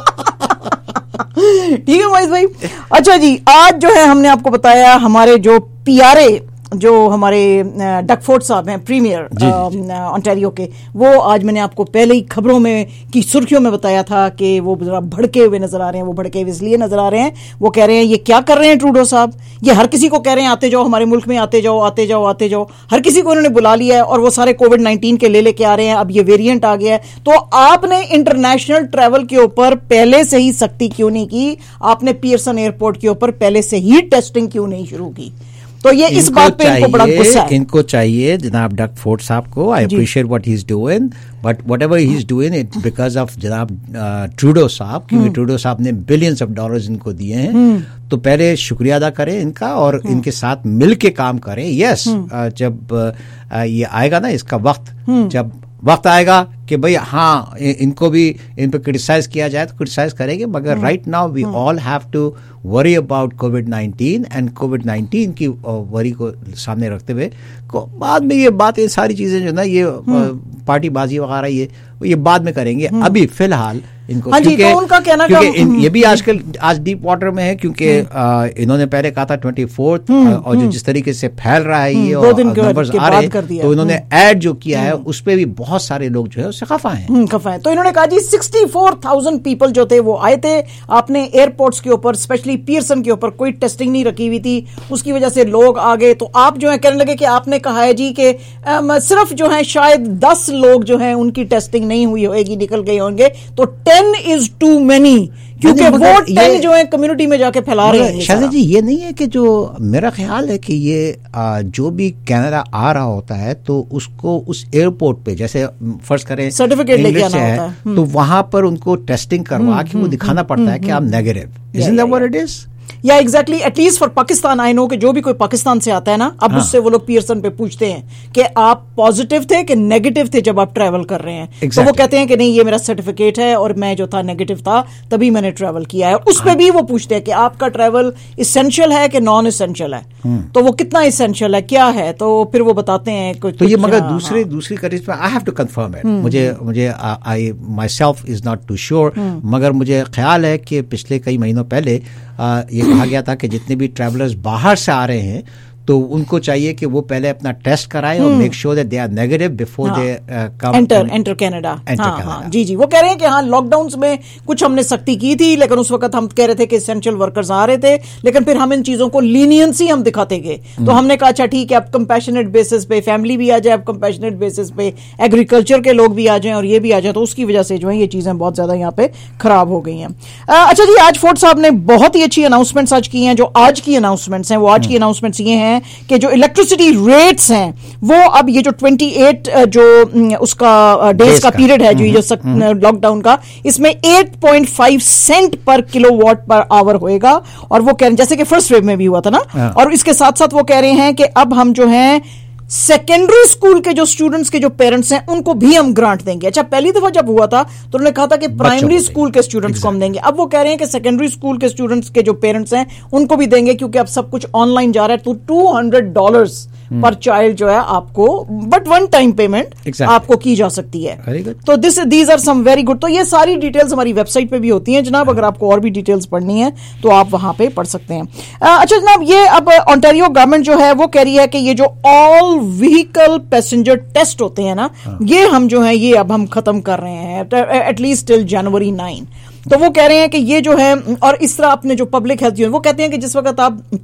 ٹھیک ہے وائز بھائی. اچھا جی, آج جو ہے ہم نے آپ کو بتایا ہمارے جو پی آر اے جو ہمارے ڈک فورڈ صاحب ہیں پریمیئر انٹیریو کے, وہ آج میں نے آپ کو پہلے ہی خبروں میں کی سرخیوں میں بتایا تھا کہ وہ ذرا بھڑکے ہوئے نظر آ رہے ہیں. وہ بھڑکے ہوئے اس لیے نظر آ رہے ہیں, وہ کہہ رہے ہیں یہ کیا کر رہے ہیں ٹروڈو صاحب, یہ ہر کسی کو کہہ رہے ہیں آتے جاؤ ہمارے ملک میں, آتے جاؤ آتے جاؤ آتے جاؤ, ہر کسی کو انہوں نے بلا لیا ہے اور وہ سارے کووڈ نائنٹین کے لے لے کے آ رہے ہیں. اب یہ ویریئنٹ آ گیا ہے, تو آپ نے انٹرنیشنل ٹریول کے اوپر پہلے سے ہی سختی کیوں نہیں کی, آپ نے پیئرسن ایئرپورٹ کے اوپر پہلے سے ہی ٹیسٹنگ کیوں نہیں شروع کی؟ تو یہ اس بات پہ ان کو بڑا غصہ ہے. ان کو چاہیے جناب ڈک فورڈ صاحب کو, I appreciate what he is doing, but whatever he is doing it because of جناب ٹروڈو صاحب, کیونکہ ٹروڈو صاحب نے بلینس آف ڈالرز ان کو دیے ہیں, تو پہلے شکریہ ادا کریں ان کا اور ان کے ساتھ مل کے کام کریں. یس جب یہ آئے گا نا اس کا وقت, جب وقت آئے گا کہ بھئی ہاں ان کو بھی ان پہ کرٹیسائز کیا جائے تو کرٹیسائز کریں گے, مگر right now we all have to worry about covid nineteen and covid nineteen کی وری کو سامنے رکھتے ہوئے بعد میں یہ باتیں ساری چیزیں جو نا یہ پارٹی بازی وغیرہ یہ یہ بعد میں کریں گے. ابھی فی الحال ان کو کیونکہ یہ بھی آج کل آج ڈیپ واٹر میں ہے, کیونکہ انہوں نے پہلے کہا تھا ٹوینٹی فورتھ, اور جو جس طریقے سے پھیل رہا ہے یہ اور نمبرز آ رہے ہیں, تو انہوں نے ایڈ جو کیا ہے اس پہ بھی بہت سارے لوگ جو ہے اس سے خفا ہیں خفا ہیں. تو انہوں نے کہا جی سکسٹی فور تھاؤزینڈ پیپل جو تھے وہ آئے تھے, آپ نے ایئرپورٹس کے اوپر اسپیشلی پیئرسن کے اوپر کوئی ٹیسٹنگ نہیں رکھی ہوئی تھی, اس کی وجہ سے لوگ آ گئے. تو آپ جو ہے کہنے لگے کہ آپ نے کہا ہے جی کہ صرف جو ہے شاید دس لوگ جو ہیں ان کی ٹیسٹنگ نہیں ہوئی ہوئے گی, نکل گئے ہوں گے, تو ٹین از ٹو مینی, کیونکہ وہ ٹین جو ہے کمیونٹی میں جا کے پھیلا رہے ہیں. شاہد جی یہ نہیں ہے کہ جو میرا خیال ہے کہ یہ جو بھی کینیڈا آ رہا ہوتا ہے تو اس کو اس ایئرپورٹ پہ جیسے فرض کریں سرٹیفکیٹ لے کے آنا ہوتا ہے, تو وہاں پر ان کو ٹیسٹنگ کروا کے وہ دکھانا پڑتا ہے کہ آپ negative. Isn't that what it is? یا exactly at least for Pakistan I know کہ جو بھی کوئی پاکستان سے آتا ہے نا, اب اس سے وہ لوگ پیئرسن پہ پوچھتے ہیں کہ آپ پازیٹیو تھے کہ نیگیٹو تھے جب آپ ٹریول کر رہے ہیں, تو وہ کہتے ہیں کہ نہیں یہ میرا سرٹیفکیٹ ہے اور میں جو تھا نیگیٹو تھا تبھی میں نے ٹریول کیا ہے. اس پہ بھی وہ پوچھتے ہیں کہ آپ کا ٹریول اسینشیل ہے کہ نان اسینشیل ہے, تو وہ کتنا اسینشیل ہے کیا ہے, تو پھر وہ بتاتے ہیں. تو یہ مگر دوسری دوسری کنٹریز میں I have to confirm it, مجھے مجھے I myself is not too sure, مگر مجھے خیال ہے کہ پچھلے کئی مہینوں پہلے یہ کہا گیا تھا کہ جتنے بھی ٹریولرز باہر سے آ رہے ہیں تو ان کو چاہیے کہ وہ پہلے اپنا ٹیسٹ کرائیں اور make sure that they are negative before they come enter enter Canada. ہاں جی جی وہ کہہ رہے ہیں کہ ہاں لاک ڈاؤنز میں کچھ ہم نے سختی کی تھی, لیکن اس وقت ہم کہہ رہے تھے کہ اسینشیل ورکرز آ رہے تھے, لیکن پھر ہم ان چیزوں کو لینینسی ہم دکھاتے گئے, تو ہم نے کہا اچھا ٹھیک ہے اب کمپیشنیٹ بیسس پہ فیملی بھی آ جائے, اب کمپیشنیٹ بیسس پہ ایگریکلچر کے لوگ بھی آ جائیں اور یہ بھی آ جائے, تو اس کی وجہ سے جو ہے یہ چیزیں بہت زیادہ یہاں پہ خراب ہو گئی ہیں. اچھا جی آج فورڈ صاحب نے بہت ہی اچھی اناؤنسمنٹس آج کی ہیں. جو آج کی اناؤنسمنٹس ہیں وہ آج کی اناؤنسمنٹس یہ ہیں کہ جو الیکٹریسٹی ریٹس ہیں وہ اب یہ جو ٹوینٹی ایٹ جو اس کا ڈیز کا پیریڈ ہے جو یہ لاک ڈاؤن کا, اس میں ایٹ پوائنٹ فائیو سینٹ پر کلو واٹ پر آور ہوئے گا, اور وہ کہہ رہے ہیں جیسے کہ فرسٹ ویو میں بھی ہوا تھا نا, اور اس کے ساتھ ساتھ وہ کہہ رہے ہیں کہ اب ہم جو ہیں سیکنڈری اسکول کے جو اسٹوڈنٹس کے جو پیرنٹس ہیں ان کو بھی ہم گرانٹ دیں گے. اچھا پہلی دفعہ جب ہوا تھا تو انہوں نے کہا تھا کہ پرائمری اسکول کے اسٹوڈنٹس کو ہم دیں گے, اب وہ کہہ رہے ہیں کہ سیکنڈری اسکول کے اسٹوڈنٹس کے جو پیرنٹس ہیں ان کو بھی دیں گے, کیونکہ اب سب کچھ آن لائن جا رہا ہے. تو two hundred dollars per child جو ہے آپ کو بٹ ون ٹائم پیمنٹ آپ کو کی جا سکتی ہے. تو this these are some very good. تو یہ ساری ڈیٹیلز ہماری ویب سائٹ پہ بھی ہوتی ہیں جناب, اگر آپ کو اور بھی ڈیٹیلز پڑھنی ہے تو آپ وہاں پہ پڑھ سکتے ہیں. اچھا جناب یہ اب اونٹاریو گورنمنٹ جو ہے وہ کہہ رہی ہے کہ یہ جو آل وہیکل پیسنجر ٹیسٹ ہوتے ہیں نا, یہ ہم جو ہیں یہ اب ہم ختم کر رہے ہیں at least till January nine. تو وہ کہہ رہے ہیں کہ یہ جو ہے, اور اس طرح اپنے جو پبلک ہیلتھ وہ کہتے ہیں کہ جس وقت آپ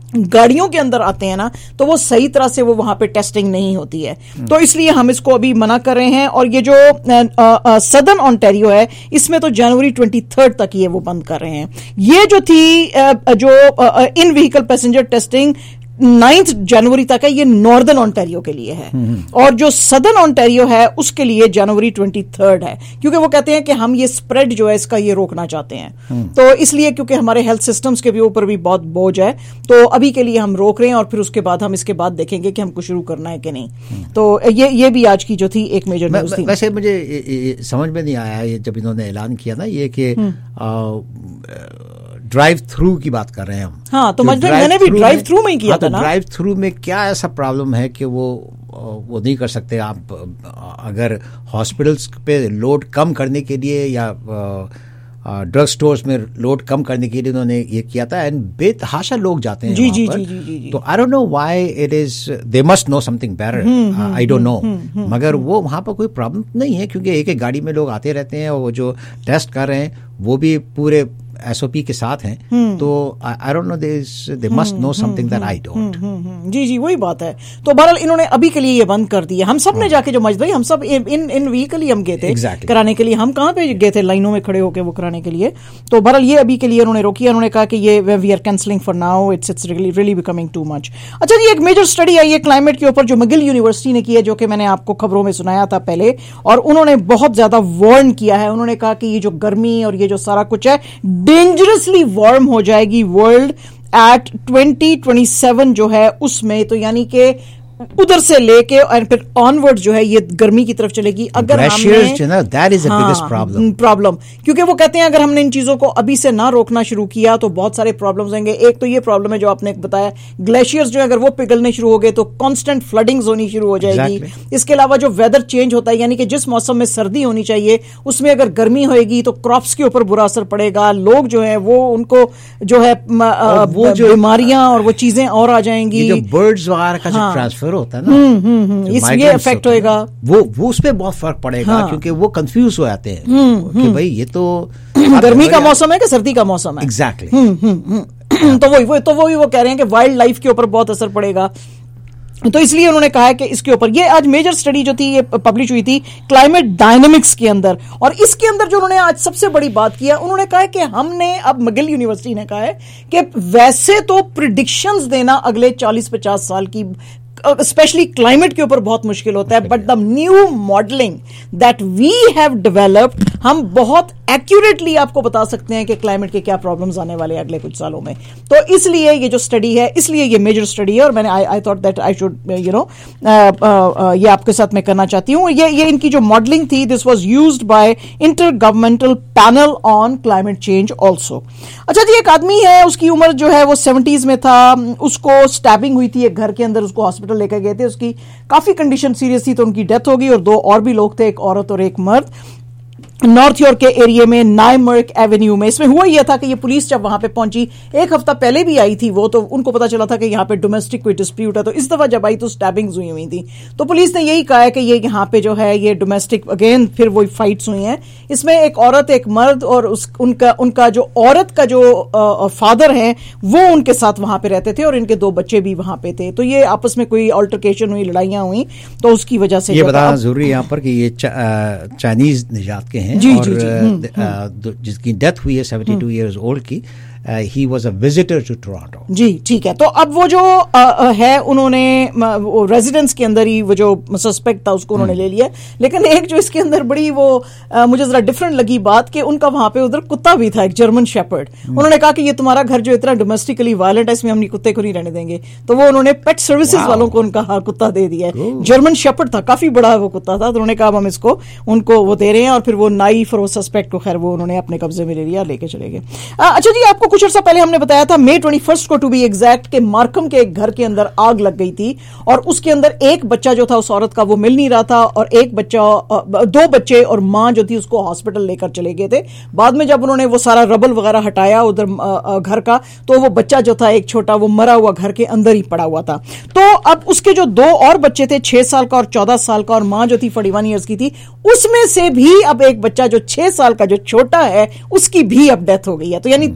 गाड़ियों के अंदर आते हैं ना, तो वो सही तरह से वो वहां पे टेस्टिंग नहीं होती है, तो इसलिए हम इसको अभी मना कर रहे हैं। और ये जो सदर्न ऑन्टेरियो है, इसमें तो जनवरी ट्वेंटी थर्ड तक ये वो बंद कर रहे हैं। ये जो थी आ, जो in vehicle passenger testing ninth जनवरी तक है, ये नॉर्दर्न ऑन्टेरियो के लिए है, और जो सदर्न ऑन्टेरियो है उसके लिए जनवरी ट्वेंटी थर्ड है, क्योंकि वो कहते हैं कि हम ये स्प्रेड जो है इसका ये रोकना चाहते हैं। तो इसलिए क्योंकि हमारे हेल्थ सिस्टम्स के भी ऊपर भी बहुत बोझ है, तो अभी के लिए हम रोक रहे हैं, और फिर उसके बाद हम इसके बाद देखेंगे कि हमको शुरू करना है कि नहीं। तो ये ये भी आज की जो थी एक मेजर न्यूज़ थी। वैसे मुझे ये, ये समझ में नहीं आया ये जब इन्होंने ऐलान किया ना ये कि ड्राइव थ्रू की बात कर रहे हैं हम। हाँ, तो मैंने भी ड्राइव थ्रू में ही किया हाँ, था तो ना। ड्राइव थ्रू में क्या ऐसा प्रॉब्लम है कि वो वो नहीं कर सकते आप? अगर हॉस्पिटल्स पे लोड कम करने के लिए या ड्रग स्टोर्स में लोड कम करने के लिए उन्होंने ये किया था, एंड बेतहाशा लोग जाते हैं जी, वहाँ जी, पर। जी, जी, जी, जी। तो I don't know why it is, they must know something better, I don't know, मगर वो वहाँ पर कोई प्रॉब्लम नहीं है, क्योंकि एक एक गाड़ी में लोग आते रहते हैं, और वो जो टेस्ट कर रहे हैं वो भी पूरे एसओपी के साथ हैं, तो I don't know, they must know something that I don't. जी जी वही बात है। तो बहरहाल इन्होंने अभी के लिए ये बंद कर दिया। हम सब ने जाके जो मजदूरी, हम सब इन इन व्हीकल ही हम गए थे exactly. कराने के लिए। हम कहाँ पे गए थे लाइनों में खड़े होके वो कराने के लिए। तो बहरहाल ये अभी के लिए उन्होंने रोकी। उन्होंने कहा कि ये we are cancelling for now, it's it's really really becoming too much. अच्छा जी, एक मेजर स्टडी आई है क्लाइमेट के ऊपर जो McGill यूनिवर्सिटी ने की है, जो कि मैंने आपको खबरों में सुनाया था पहले, और उन्होंने बहुत ज्यादा वार्न किया है। उन्होंने कहा कि ये जो गर्मी और ये जो सारा कुछ है डेंजरसली वार्म हो जाएगी world at twenty twenty seven जो है उसमें। तो यानी कि उधर से लेके और फिर ऑनवर्ड जो है ये गर्मी की तरफ चलेगी। अगर हमने that is the biggest problem problem क्योंकि वो कहते हैं अगर हमने इन चीजों को अभी से ना रोकना शुरू किया तो बहुत सारे प्रॉब्लम्स होंगे। एक तो ये प्रॉब्लम है जो आपने बताया, ग्लेशियर्स जो है अगर वो पिघलने शुरू हो गए तो कांस्टेंट फ्लडिंग्स होनी शुरू हो जाएगी। exactly. इसके अलावा जो वेदर चेंज होता है, यानी कि जिस मौसम में सर्दी होनी चाहिए उसमें अगर गर्मी होएगी तो क्रॉप्स के ऊपर बुरा असर पड़ेगा। लोग जो है वो उनको जो है वो जो बीमारियां और वो चीजें और आ जाएंगी। जो बर्ड्स वगैरह का जो ट्रांसफर होता है ना, हम्म हम्म इसलिए इफेक्ट होएगा। वो वो उस पे बहुत फर्क पड़ेगा। हाँ। क्योंकि वो कंफ्यूज हो जाते हैं कि भाई ये तो गर्मी का मौसम है कि सर्दी का मौसम है। एग्जैक्टली। तो वही वो तो वही वो कह रहे हैं कि वाइल्ड लाइफ के ऊपर बहुत असर पड़ेगा। तो इसलिए उन्होंने कहा है कि इसके ऊपर ये आज मेजर स्टडी जो थी ये पब्लिश हुई थी क्लाइमेट डायनेमिक्स के अंदर। और इसके अंदर जो उन्होंने आज सबसे बड़ी बात किया, उन्होंने कहा है कि हमने अब McGill यूनिवर्सिटी ने कहा है कि वैसे तो प्रिडिक्शंस देना अगले चालीस पचास साल की स्पेशली क्लाइमेट के ऊपर बहुत मुश्किल होता है, but the new modelling that we have developed, हम बहुत एक्यूरेटली आपको बता सकते हैं कि क्लाइमेट के क्या प्रॉब्लम्स आने वाले हैं अगले कुछ सालों में। तो इसलिए ये जो स्टडी है, इसलिए ये मेजर स्टडी है और मैंने I I thought that I should you know ये आपके साथ मैं करना चाहती हूँ। ये ये इनकी जो मॉडलिंग थी, this was used by intergovernmental panel on climate change also. अच्छा जी, एक आदमी है, उसकी उम्र जो है वो सेवेंटीज में था, उसको स्टैबिंग हुई थी एक घर के अंदर, उसको हॉस्पिटल लेकर गए थे, उसकी काफी कंडीशन सीरियस थी तो उनकी डेथ हो गई और दो और भी लोग थे, एक औरत और एक मर्द, नॉर्थ यॉर्क के एरिया में नाइमर्क एवेन्यू में। इसमें हुआ यह था कि ये पुलिस जब वहां पे पहुंची, एक हफ्ता पहले भी आई थी वो, तो उनको पता चला था कि यहाँ पे डोमेस्टिक कोई डिस्प्यूट है। तो इस दफा जब आई तो स्टैबिंग्स हुई हुई थी, तो पुलिस ने यही कहा है कि ये यहाँ पे जो है ये डोमेस्टिक अगेन फिर वही फाइट्स हुई हैं। इसमें एक औरत, एक मर्द और उस उनका उनका जो औरत का जो आ, फादर है वो उनके साथ वहां पे रहते थे और इनके दो बच्चे भी वहां पे थे। तो ये आपस में कोई अल्टरकेशन हुई, लड़ाइयां हुई, तो उसकी वजह से ये बताना जरूरी है यहाँ पर कि ये चाइनीज निजात के हैं। जी, और जी, जी, जिसकी डेथ हुई है सेवेंटी टू इयर्स ओल्ड की, he was a visitor to Toronto. जी ठीक है। तो अब वो जो आ, है उन्होंने रेजिडेंस के अंदर ही वो जो सस्पेक्ट था उसको उन्होंने ले लिया। लेकिन एक जो इसके अंदर बड़ी वो आ, मुझे जरा डिफरेंट लगी बात कि उनका वहां पे उधर कुत्ता भी था, एक जर्मन शेपर्ड। उन्होंने कहा कि ये तुम्हारा घर जो इतना डोमेस्टिकली वायलेंट है, इसमें हम कुत्ते को नहीं रहने देंगे। तो वो उन्होंने पेट सर्विसेज वालों को उनका हाँ, कुत्ता दे दिया है। जर्मन शेपर्ड था, काफी बड़ा वो कुत्ता था। तो उन्होंने कहा हम इसको उनको वो दे रहे हैं और फिर वो नाइफ और वो सस्पेक्ट को खैर वो उन्होंने अपने कब्जे में ले लिया, लेके चले गए। अच्छा जी, आपको कुछ अर्सा पहले हमने बताया था मई ट्वेंटी फर्स्ट को टू बी एग्जैक्ट के मार्कम के एक घर के अंदर आग लग गई थी और उसके अंदर एक बच्चा जो था उस औरत का वो मिल नहीं रहा था और एक बच्चा, दो बच्चे और मां जो थी उसको हॉस्पिटल लेकर चले गए थे। बाद में जब उन्होंने वो सारा रबल वगैरह हटाया उधर घर का, तो वो बच्चा जो था एक छोटा, वो मरा हुआ घर के अंदर ही पड़ा हुआ था। तो अब उसके जो दो और बच्चे थे, छह साल का और चौदह साल का, और मां जो थी फोर्टी वन ईयर्स की थी, उसमें से भी अब एक बच्चा जो छह साल का जो छोटा है उसकी भी अब डेथ हो गई है। तो यानी तीन बच्चों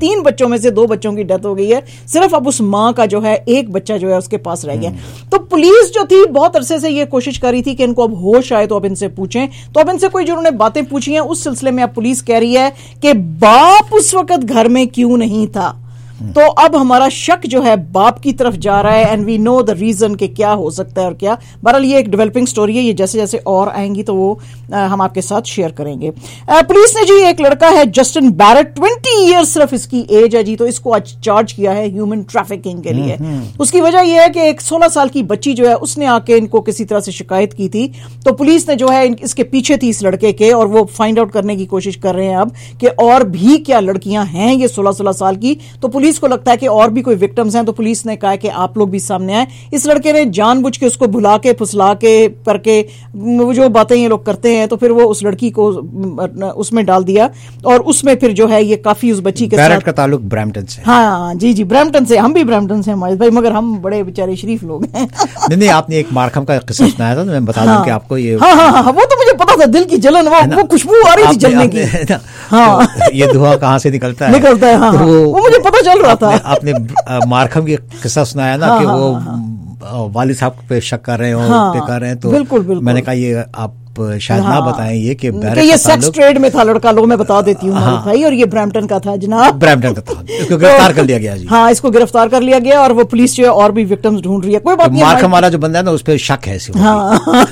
بچوں میں سے دو بچوں کی ڈیتھ ہو گئی ہے, صرف اب اس ماں کا جو ہے ایک بچہ جو ہے اس کے پاس رہ گیا. تو پولیس جو تھی بہت عرصے سے یہ کوشش کر رہی تھی کہ ان کو اب ہوش آئے تو اب ان سے پوچھیں, تو اب ان سے کوئی جو انہوں نے باتیں پوچھی ہیں اس سلسلے میں اب پولیس کہہ رہی ہے کہ باپ اس وقت گھر میں کیوں نہیں تھا. تو اب ہمارا شک جو ہے باپ کی طرف جا رہا ہے, and we know the reason کہ کیا ہو سکتا ہے اور کیا. بہرحال یہ ایک ڈیولپنگ سٹوری ہے, یہ جیسے جیسے اور آئیں گی تو وہ ہم آپ کے ساتھ شیئر کریں گے. پولیس نے جی ایک لڑکا ہے جسٹن بیرٹ, ٹوینٹی ایئر صرف اس کی ایج ہے جی, تو اس کو آج چارج کیا ہے ہیومن ٹریفکنگ کے لیے. اس کی وجہ یہ ہے کہ ایک سولہ سال کی بچی جو ہے اس نے آ کے ان کو کسی طرح سے شکایت کی تھی, تو پولیس نے جو ہے اس کے پیچھے تھی اس لڑکے کے, اور وہ فائنڈ آؤٹ کرنے کی کوشش کر رہے ہیں اب کہ اور بھی کیا لڑکیاں ہیں یہ سولہ سولہ سال کی. تو پولیس کو لگتا ہے کہ اور بھی کوئی وکٹمز ہیں, تو پولیس نے کہا کہ آپ لوگ بھی سامنے آئیں. اس لڑکے نے جان بوجھ کے اس کو بھلا کے پھسلا کے کر کے جو باتیں یہ لوگ کرتے ہیں, تو پھر وہ اس لڑکی کو اس میں ڈال دیا, اور اس میں پھر جو ہے یہ کافی اس بچی کے ساتھ کا تعلق برامپٹن سے. ہاں جی جی برامپٹن سے, ہم بھی برامپٹن سے ہیں ماجد بھائی, مگر ہم بڑے بیچارے شریف لوگ ہیں. نہیں نہیں, آپ نے ایک مارکھم کا قصہ سنایا تھا, میں بتا دوں کہ آپ کو یہ. ہاں ہاں وہ تو مجھے پتا تھا, دل کی جلن, وہ خوشبو آ رہی تھی جلنے کی. ہاں یہ دھواں کہاں سے نکلتا ہے نکلتا ہے, ہاں وہ مجھے پتا چل رہا تھا. آپ نے مارکھم کی قصہ سنایا نا کہ وہ والد صاحب پہ شک کر رہے ہو پہ کر رہے ہیں, تو بالکل بالکل میں نے کہا یہ آپ شاید نہ بتائیں یہ کہ یہ سیکس ٹریڈ میں تھا لڑکا, لوگ میں بتا دیتی ہوں بھائی, اور یہ برامپٹن کا تھا جناب, برامپٹن کا تھا, اس کو گرفتار کر لیا گیا جی. ہاں اس کو گرفتار کر لیا گیا, اور وہ پولیس جو ہے اور بھی وکٹمز ڈھونڈ رہی ہے. کوئی بات نہیں, مارکھم والا جو بندہ ہے نا اس پہ شک ہے. ہاں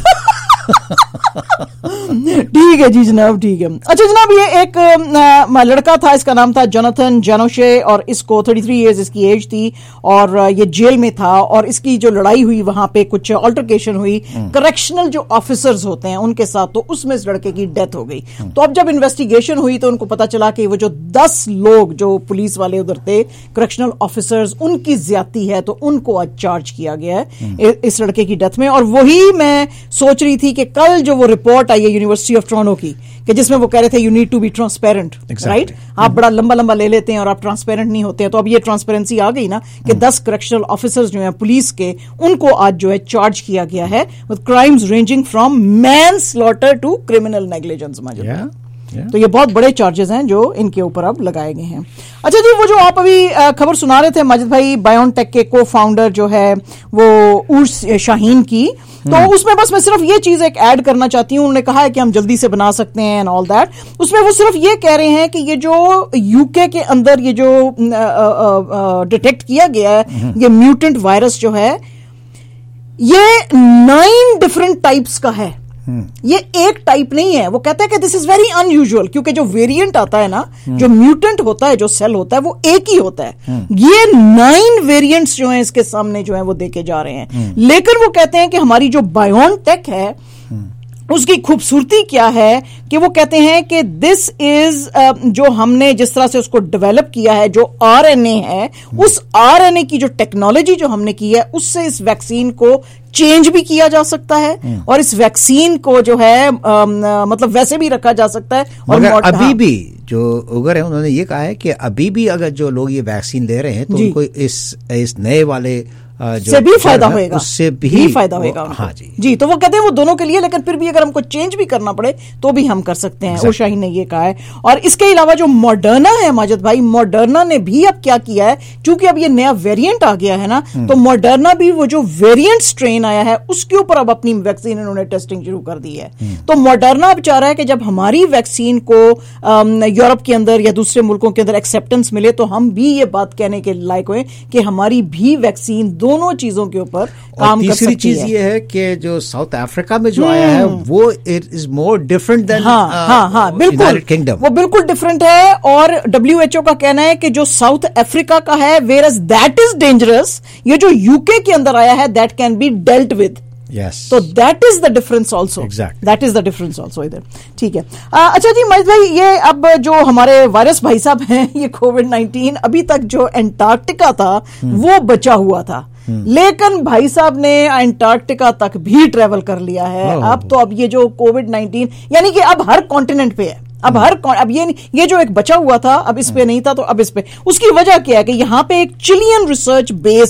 ٹھیک ہے جی جناب, ٹھیک ہے. اچھا جناب, یہ ایک لڑکا تھا, اس کا نام تھا جوناتھن جانوشے, اور اس کو تھرٹی تھری ایئرز اس کی ایج تھی, اور یہ جیل میں تھا, اور اس کی جو لڑائی ہوئی وہاں پہ کچھ آلٹرکیشن ہوئی کریکشنل جو آفیسرز ہوتے ہیں ان کے ساتھ, تو اس میں اس لڑکے کی ڈیتھ ہو گئی. تو اب جب انویسٹیگیشن ہوئی تو ان کو پتا چلا کہ وہ جو دس لوگ جو پولیس والے ادھر تھے کریکشنل آفیسرز, ان کی زیادتی ہے, تو ان کو آج چارج کیا گیا ہے اس لڑکے کی ڈیتھ میں. اور وہی میں سوچ رہی تھی کہ کل جو وہ رپورٹ آئی ہے یونیورسٹی آف ٹورانٹو کی, کہ جس میں وہ کہہ رہے تھے you need to be transparent, right, آپ بڑا لمبا لمبا لے لیتے ہیں اور آپ ٹرانسپیرنٹ نہیں ہوتے ہیں. تو اب یہ ٹرانسپیرنسی آ گئی نا کہ دس کریکشنل آفیسرز جو ہیں پولیس کے, ان کو آج جو ہے چارج کیا گیا ہے with crimes ranging from manslaughter to criminal negligence. تو یہ بہت بڑے چارجز ہیں جو ان کے اوپر اب لگائے گئے ہیں. اچھا جی, وہ جو آپ ابھی خبر سنا رہے تھے ماجد بھائی, بایون ٹیک کے کو فاؤنڈر جو ہے وہ عرش شاہین کی, تو اس میں بس میں صرف یہ چیز ایک ایڈ کرنا چاہتی ہوں. انہوں نے کہا ہے کہ ہم جلدی سے بنا سکتے ہیں اینڈ آل دیٹ. اس میں وہ صرف یہ کہہ رہے ہیں کہ یہ جو یو کے کے اندر یہ جو ڈیٹیکٹ کیا گیا ہے یہ میوٹنٹ وائرس جو ہے, یہ نائن ڈفرنٹ ٹائپس کا ہے, یہ ایک ٹائپ نہیں ہے. وہ کہتا ہے کہ دس از ویری ان یوزل, کیونکہ جو ویریئنٹ آتا ہے نا, جو میوٹنٹ ہوتا ہے, جو سیل ہوتا ہے, وہ ایک ہی ہوتا ہے. یہ نائن ویریئنٹس جو ہیں اس کے سامنے جو ہیں وہ دیکھے جا رہے ہیں. لیکن وہ کہتے ہیں کہ ہماری جو بایون ٹیک ہے اس کی خوبصورتی کیا ہے کہ وہ کہتے ہیں کہ دس از جو ہم نے جس طرح سے اس کو ڈیولپ کیا ہے, جو آر این اے ہے, اس آر این اے کی جو ٹیکنالوجی جو ہم نے کی ہے, اس سے اس ویکسین کو چینج بھی کیا جا سکتا ہے, اور اس ویکسین کو جو ہے مطلب ویسے بھی رکھا جا سکتا ہے. اور ابھی بھی جو اوگر ہیں انہوں نے یہ کہا ہے کہ ابھی بھی اگر جو لوگ یہ ویکسین لے رہے ہیں تو ان کو اس اس نئے والے سے بھی فائدہ ہوئے گا, اس سے بھی فائدہ ہوئے گا. ہاں جی جی, تو وہ کہتے ہیں وہ دونوں کے لیے, لیکن پھر بھی اگر ہم کو چینج بھی کرنا پڑے تو بھی ہم کر سکتے ہیں. او شاہین نے یہ کہا ہے. اور اس کے علاوہ جو ماڈرنا ہے ماجد بھائی, ماڈرنا نے بھی اب کیا کیا ہے, چونکہ اب یہ نیا ویریئنٹ آ گیا ہے نا, تو ماڈرنا بھی وہ جو ویریئنٹ اسٹرین آیا ہے اس کے اوپر اب اپنی ویکسین انہوں نے ٹیسٹنگ شروع کر دی ہے. تو ماڈرنا اب چاہ رہا ہے کہ جب ہماری ویکسین کو یورپ کے اندر یا دوسرے ملکوں کے اندر ایکسیپٹنس ملے تو ہم بھی یہ بات کہنے کے لائق ہوئے کہ ہماری بھی ویکسین دونوں چیزوں کے اوپر کام کر سکتی ہے. تیسری چیز یہ ہے کہ جو ساؤتھ افریقہ میں جو آیا ہے وہ it is more different than United Kingdom, وہ بالکل ڈفرنٹ ہے. اور ڈبلیو ایچ او کا کہنا ہے کہ جو ساؤتھ افریقہ کا ہے whereas that is dangerous, یہ جو یو کے کے اندر آیا ہے that can be dealt with. Yes. تو that is the difference also, that is the difference also ادھر. ٹھیک ہے. اچھا جی ماجد بھائی, یہ اب جو ہمارے وائرس بھائی صاحب ہیں, یہ کووڈ نائنٹین ابھی تک جو انٹارکٹیکا تھا وہ بچا ہوا تھا, لیکن بھائی صاحب نے انٹارکٹیکا تک بھی ٹریول کر لیا ہے. اب تو اب یہ جو کووڈ نائنٹین یعنی کہ اب ہر کانٹیننٹ پہ ہے, اب ہر اب یہ یہ جو ایک بچا ہوا تھا اب اس پہ نہیں تھا, تو اب اس پہ. اس کی وجہ کیا ہے کہ یہاں پہ ایک چلین ریسرچ بیس ہے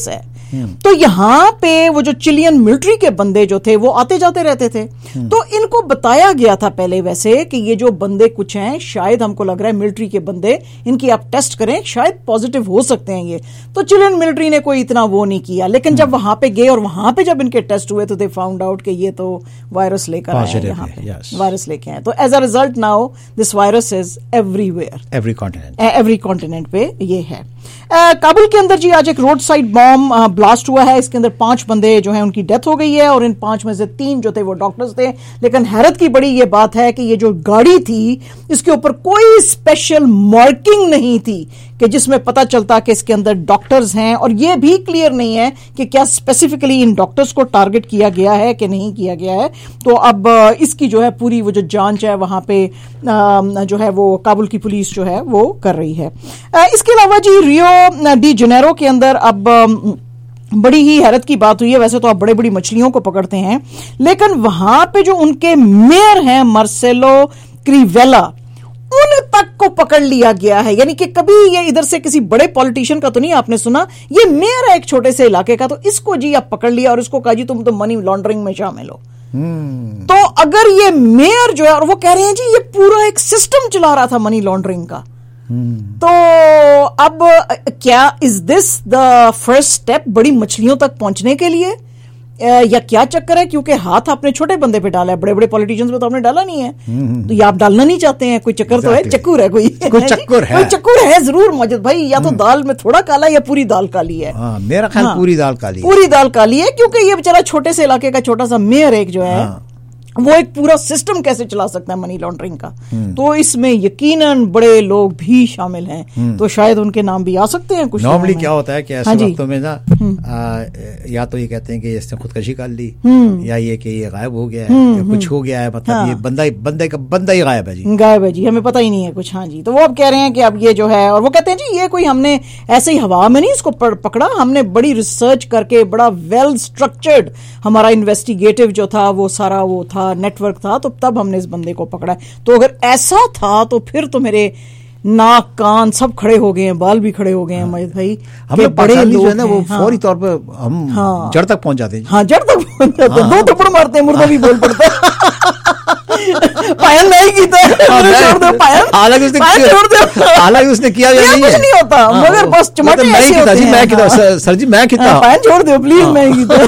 تو یہاں پہ وہ جو چلین ملٹری کے بندے جو تھے وہ آتے جاتے رہتے تھے. تو ان کو بتایا گیا تھا پہلے ویسے کہ یہ جو بندے کچھ ہیں شاید ہم کو لگ رہا ہے ملٹری کے بندے ان کی آپ ٹیسٹ کریں شاید پازیٹیو ہو سکتے ہیں یہ. تو چلین ملٹری نے کوئی اتنا وہ نہیں کیا, لیکن جب وہاں پہ گئے اور وہاں پہ جب ان کے ٹیسٹ ہوئے تو دے فاؤنڈ آؤٹ کہ یہ تو وائرس لے کر آئے ہیں, یہاں پہ وائرس لے کے آئے. تو as a result now this virus is everywhere, every continent every continent پہ یہ ہے. کابل کے اندر جی آج ایک روڈ سائڈ بام بلاسٹ ہوا ہے, اس کے اندر پانچ بندے جو ہیں ان کی ڈیتھ ہو گئی ہے اور ان پانچ میں سے تین جو تھے وہ ڈاکٹرز تھے. لیکن حیرت کی بڑی یہ بات ہے کہ یہ جو گاڑی تھی اس کے اوپر کوئی اسپیشل مارکنگ نہیں تھی کہ جس میں پتا چلتا کہ اس کے اندر ڈاکٹرز ہیں, اور یہ بھی کلیئر نہیں ہے کہ کیا اسپیسیفکلی ان ڈاکٹرز کو ٹارگٹ کیا گیا ہے کہ نہیں کیا گیا ہے. تو اب اس کی جو ہے پوری وہ جو جانچ ہے وہاں پہ جو ہے وہ کابل کی پولیس جو ہے وہ کر رہی ہے. اس کے علاوہ جی ریو ڈی جنیرو کے اندر اب بڑی ہی حیرت کی بات ہوئی ہے. ویسے تو آپ بڑے بڑی مچھلیوں کو پکڑتے ہیں, لیکن وہاں پہ جو ان کے میئر ہیں مارسیلو کریویلا, ان تک کو پکڑ لیا گیا ہے. یعنی کہ کبھی یہ ادھر سے کسی بڑے پولیٹیشین کا تو نہیں آپ نے سنا, یہ میئر ہے ایک چھوٹے سے علاقے کا, تو اس کو جی آپ پکڑ لیا اور اس کو کہا جی تم تو منی لانڈرنگ میں شامل ہو. تو اگر یہ میئر جو ہے, اور وہ کہہ رہے ہیں جی یہ پورا ایک سسٹم چلا رہا تھا منی لانڈرنگ کا, تو اب کیا از دس دا فرسٹ اسٹیپ بڑی مچھلیوں تک پہنچنے کے لیے یا کیا چکر ہے؟ کیونکہ ہاتھ آپ نے چھوٹے بندے پہ ڈالا ہے, بڑے بڑے پولیٹیشنز پہ تو آپ نے ڈالا نہیں ہے, تو یہ آپ ڈالنا نہیں چاہتے ہیں. کوئی چکر تو ہے, چکور ہے, کوئی کوئی چکر ہے, کوئی چکر ہے ضرور ماجد بھائی. یا تو دال میں تھوڑا کالا یا پوری دال کالی ہے. میرا خیال پوری دال کالی, پوری دال کالی ہے, کیونکہ یہ بیچارہ چھوٹے سے علاقے کا چھوٹا سا میئر ایک جو ہے وہ ایک پورا سسٹم کیسے چلا سکتا ہے منی لانڈرنگ کا. تو اس میں یقیناً بڑے لوگ بھی شامل ہیں, تو شاید ان کے نام بھی آ سکتے ہیں. کچھ نارملی کیا ہوتا ہے کہ ایسے وقتوں میں نا یا تو یہ کہتے ہیں کہ اس نے خودکشی کر لی, یا یہ کہ یہ غائب ہو گیا ہے, کچھ ہو گیا ہے, مطلب یہ بندہ بندے کا بندہ ہی غائب ہے جی, غائب ہے جی, ہمیں پتہ ہی نہیں ہے کچھ. ہاں جی, تو وہ اب کہہ رہے ہیں کہ اب یہ جو ہے, اور وہ کہتے ہیں جی یہ کوئی ہم نے ایسے ہی ہوا میں نہیں اس کو پکڑا, ہم نے بڑی ریسرچ کر کے بڑا ویل اسٹرکچرڈ ہمارا انویسٹیگیٹو جو تھا وہ سارا وہ تھا, نیٹ ورک تھا, تو تب ہم نے اس بندے کو پکڑا. تو اگر ایسا تھا تو پھر تو میرے ناک کان سب کھڑے ہو گئے ہیں, بال بھی کھڑے ہو گئے ہیں مجید بھائی. ہم بڑے جو ہے نا وہ فوری طور پہ ہم جڑ تک پہنچ جاتے ہیں. ہاں جڑ تک پہنچ جاتے ہیں, دو تھپڑ مارتے ہیں, مردہ بھی بول پڑتا ہے. پائل نہیں کی حالانکہ اس نے کیا کچھ نہیں ہوتا, مگر بس چمٹے ایسے ہوتے ہیں. سر جی میں کیتا, پائل چھوڑ دو پلیز, میں کیتا.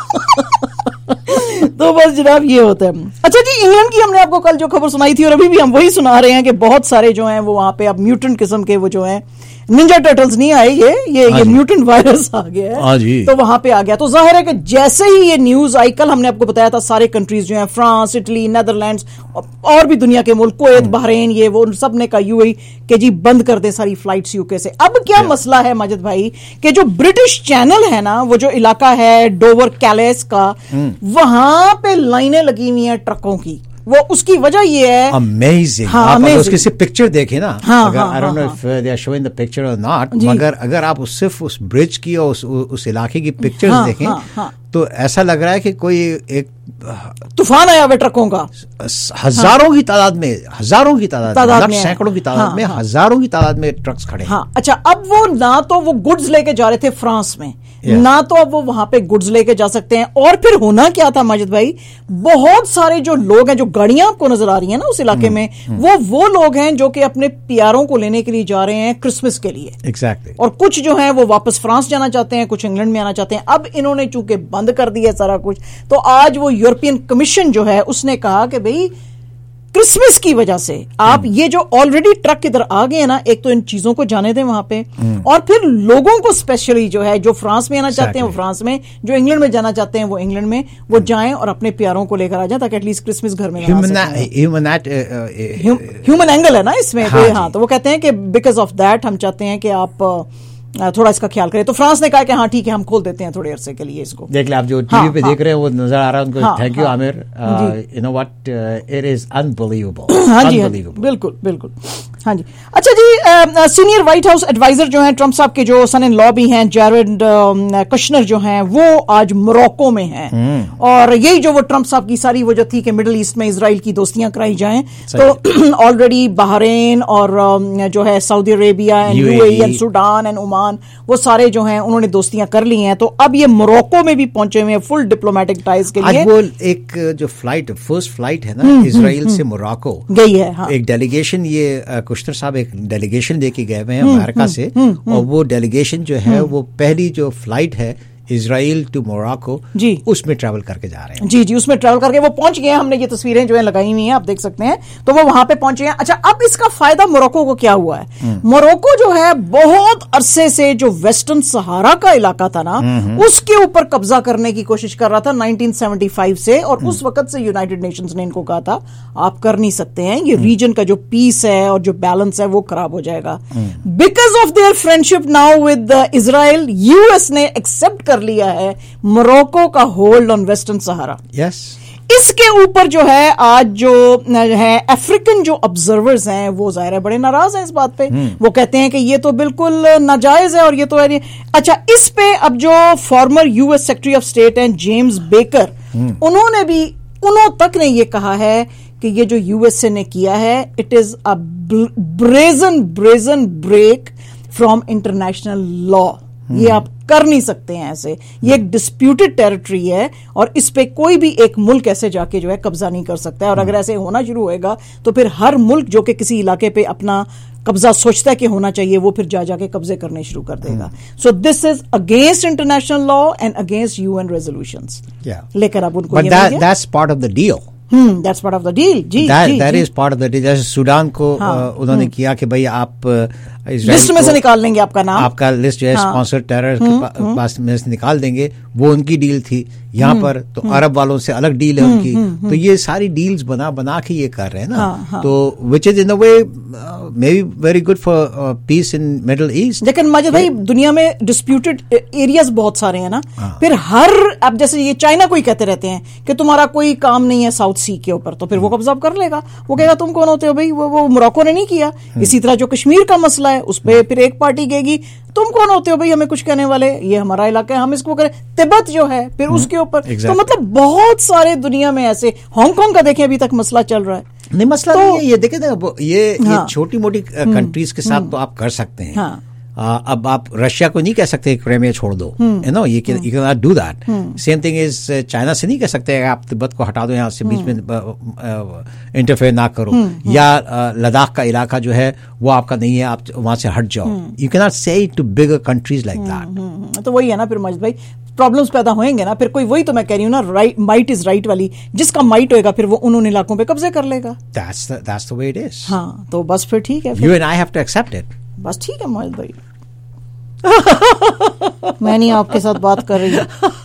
تو بس جناب یہ ہوتا ہے. اچھا جی, انگلینڈ کی ہم نے آپ کو کل جو خبر سنائی تھی اور ابھی بھی ہم وہی سنا رہے ہیں کہ بہت سارے جو ہیں وہ وہاں پہ اب میوٹنٹ قسم کے وہ جو ہیں نینجا ٹرٹلز نہیں آئے, یہ یہ یہ میوٹنٹ وائرس آ گیا ہے, تو وہاں پہ آ گیا. تو ظاہر ہے کہ جیسے ہی یہ نیوز آئی, کل ہم نے آپ کو بتایا تھا سارے کنٹریز جو ہیں فرانس, اٹلی, نیدرلینڈز اور بھی دنیا کے ملک, کویت, بحرین, یہ وہ سب نے کہا یو اے کہ جی بند کر دیں ساری فلائٹس یو کے سے. اب کیا مسئلہ ہے ماجد بھائی کہ جو برٹش چینل ہے نا, وہ جو علاقہ ہے ڈوور کیلیس کا, وہاں پہ لائنیں لگی ہوئی ہیں ٹرکوں کی. وہ اس کی وجہ یہ ہے امیزنگ, آپ اس کی صرف پکچر دیکھیں نا, اگر I don't know if they are showing the picture or not, مگر اگر آپ صرف اس برج کی اور اس علاقے کی پکچرز دیکھیں تو ایسا لگ رہا ہے کہ کوئی ایک طوفان آیا ہوا ٹرکوں کا, ہزاروں کی تعداد میں, ہزاروں کی تعداد میں, سینکڑوں کی تعداد میں, ہزاروں کی تعداد میں ٹرکس کھڑے. ہاں اچھا, اب وہ نہ تو وہ گڈز لے کے جا رہے تھے فرانس میں, نہ تو اب وہ وہاں پہ گڈز لے کے جا سکتے ہیں. اور پھر ہونا کیا تھا ماجد بھائی, بہت سارے جو لوگ ہیں, جو گاڑیاں آپ کو نظر آ رہی ہیں نا اس علاقے میں, وہ وہ لوگ ہیں جو کہ اپنے پیاروں کو لینے کے لیے جا رہے ہیں کرسمس کے لیے. ایگزیکٹلی. اور کچھ جو ہیں وہ واپس فرانس جانا چاہتے ہیں, کچھ انگلینڈ میں آنا چاہتے ہیں. اب انہوں نے چونکہ بند کر دیا سارا کچھ, تو آج وہ یورپین کمیشن جو ہے اس نے کہا کہ بھئی کرسمس کی وجہ سے آپ یہ جو آلریڈی ٹرک ادھر آ گئے ہیں نا, ایک تو ان چیزوں کو جانے دیں وہاں پہ, اور پھر لوگوں کو اسپیشلی جو ہے جو فرانس میں آنا چاہتے ہیں وہ فرانس میں, جو انگلینڈ میں جانا چاہتے ہیں وہ انگلینڈ میں, وہ جائیں اور اپنے پیاروں کو لے کر آ جائیں تاکہ ایٹ لیسٹ کرسمس گھر میں ہیومن اینگل ہے نا اس میں. ہاں, تو وہ کہتے ہیں کہ بیکاز آف دیٹ ہم چاہتے ہیں کہ آپ تھوڑا اس کا خیال کریں. تو فرانس نے کہا کہ ہاں ٹھیک ہے, ہم کھول دیتے ہیں تھوڑے عرصے کے لیے اس کو. دیکھ لیں آپ جو ٹی وی پہ دیکھ رہے ہیں وہ نظر آ رہا ہے ان کو. Thank you Aamir, you know what, it is unbelievable. ہاں جی, بالکل بالکل. ہاں جی. اچھا جی, سینئر وائٹ ہاؤس ایڈوائزر جو ہیں ٹرمپ صاحب کے, جو سن ان لا بھی ہیں, جیرڈ کشنر جو ہیں, وہ آج موروکو میں ہیں. اور یہی جو وہ ٹرمپ صاحب کی ساری وہ جو تھی کہ مڈل ایسٹ میں اسرائیل کی دوستیاں کرائی جائیں, تو آلریڈی بحرین اور جو ہے Saudi Arabia and U A E and Sudan and Oman Salman وہ سارے جو ہیں انہوں نے دوستیاں کر لی ہیں. تو اب یہ موروکو میں بھی پہنچے ہوئے ہیں فل ڈپلومیٹک ٹائز کے لیے. آج وہ ایک جو فلائٹ فرسٹ فلائٹ ہے نا اسرائیل سے موراکو گئی ہے, ایک ڈیلیگیشن, یہ کشتر صاحب ایک ڈیلیگیشن دے کے گئے ہوئے ہیں امریکہ سے, اور وہ ڈیلیگیشن جو ہے وہ پہلی جو فلائٹ ہے اسرائیل ٹو موراکو جی اس میں ٹریول کر کے جا رہے ہیں. جی جی اس میں ٹریول کر کے وہ پہنچ گئے ہیں. ہم نے یہ تصویریں جو ہیں لگائی ہوئی ہیں, آپ دیکھ سکتے ہیں. تو وہ وہاں پہ پہنچے ہیں. اچھا, اب اس کا فائدہ موروکو کو کیا ہوا ہے؟ موروکو جو ہے بہت عرصے سے جو ویسٹرن سہارا کا علاقہ تھا نا اس کے اوپر قبضہ کرنے کی کوشش کر رہا تھا نائنٹین سیونٹی فائیو سے, اور اس وقت سے یونائٹڈ نیشنز نے ان کو کہا تھا آپ کر نہیں سکتے ہیں, یہ ریجن کا جو پیس ہے اور جو بیلنس ہے وہ خراب ہو جائے گا. Because of their friendship now with Israel, U S نے ایکسپٹ کر لیا ہے موروکو کا ہولڈ آن ویسٹرن سہارا. یس, اس کے اوپر جو ہے آج جو ہے افریقن جو آبزرورز ہیں وہ ظاہر ہے بڑے ناراض ہیں اس بات پہ. وہ کہتے ہیں کہ یہ تو بالکل ناجائز ہے اور یہ تو ہے. اچھا, اس پہ اب جو former U S secretary of state ہیں جیمز بیکر, انہوں نے بھی انہوں تک نے یہ کہا ہے کہ یہ جو یو ایس اے نے کیا ہے it is a brazen brazen break from international law. یہ آپ کر نہیں سکتے ہیں ایسے, یہ ایک ڈسپیوٹڈ ٹیریٹری ہے اور اس پہ کوئی بھی ایک ملک ایسے جا کے جو ہے قبضہ نہیں کر سکتا ہے. اور اگر ایسے ہونا شروع ہوئے گا تو پھر ہر ملک جو کہ کسی علاقے پہ اپنا قبضہ سوچتا ہے کہ ہونا چاہیے وہ پھر جا جا کے قبضے کرنے شروع کر دے گا. So this is against international law and against U N resolutions. لیکن اب ان کو that's part of the deal. That's part of the deal. جی that is part of the deal. جیسے سوڈان کو انہوں نے کیا کہ بھائی آپ لسٹ میں سے نکال لیں گے آپ کا نام, آپ کا لسٹ جو ہے اسپانسر ٹیرر کے پاس میں سے نکال دیں گے. وہ ان کی ڈیل تھی. یہاں پر تو عرب والوں سے الگ ڈیل ہے ان کی. تو یہ ساری ڈیلز بنا بنا کے یہ کر رہے ہیں نا, تو which is in a way may be very good for peace in Middle East. لیکن ماجد بھائی دنیا میں ڈسپیوٹڈ ایریاز بہت سارے ہیں نا, پھر ہر اب جیسے یہ چائنا کو ہی کہتے رہتے ہیں کہ تمہارا کوئی کام نہیں ہے ساؤتھ سی کے اوپر, تو پھر وہ قبضہ کر لے گا. وہ کہے گا تم کون ہوتے ہو بھائی, وہ موروکو نے نہیں کیا. اسی طرح جو کشمیر کا مسئلہ ہے اس پہ پھر ایک پارٹی کہے گی تم کون ہوتے ہو بھائی ہمیں کچھ کہنے والے, یہ ہمارا علاقہ ہے ہم اس کو کریں. تبت جو ہے پھر اس کے اوپر. تو مطلب بہت سارے دنیا میں ایسے, ہانگ کانگ کا دیکھیں ابھی تک مسئلہ چل رہا ہے. نہیں مسئلہ نہیں ہے یہ, دیکھیں یہ چھوٹی موٹی کنٹریز کے ساتھ تو آپ کر سکتے ہیں. اب آپ رشیا کو نہیں کہہ سکتے کرائمیا چھوڑ دو, you know you cannot do that. Same thing is China سے نہیں کہہ سکتے آپ تبت کو ہٹا دو یہاں سے, بیچ میں انٹرفیئر نہ کرو, یا لداخ کا علاقہ جو ہے وہ آپ کا نہیں ہے آپ وہاں سے ہٹ جاؤ. You cannot say it to bigger countries like that. تو وہی ہے نا پھر مجد بھائی پرابلمس پیدا ہوئیں گے نا پھر. کوئی وہی تو میں کہہ رہی ہوں نا, مائٹ از رائٹ والی, جس کا مائٹ ہوئے گا پھر وہ ان علاقوں پہ قبضے کر لے گا. That's the way it is. ہاں تو بس پھر ٹھیک ہے, you and I have to accept it. بس ٹھیک ہے مجد بھائی, میں نہیں آپ کے ساتھ بات کر رہی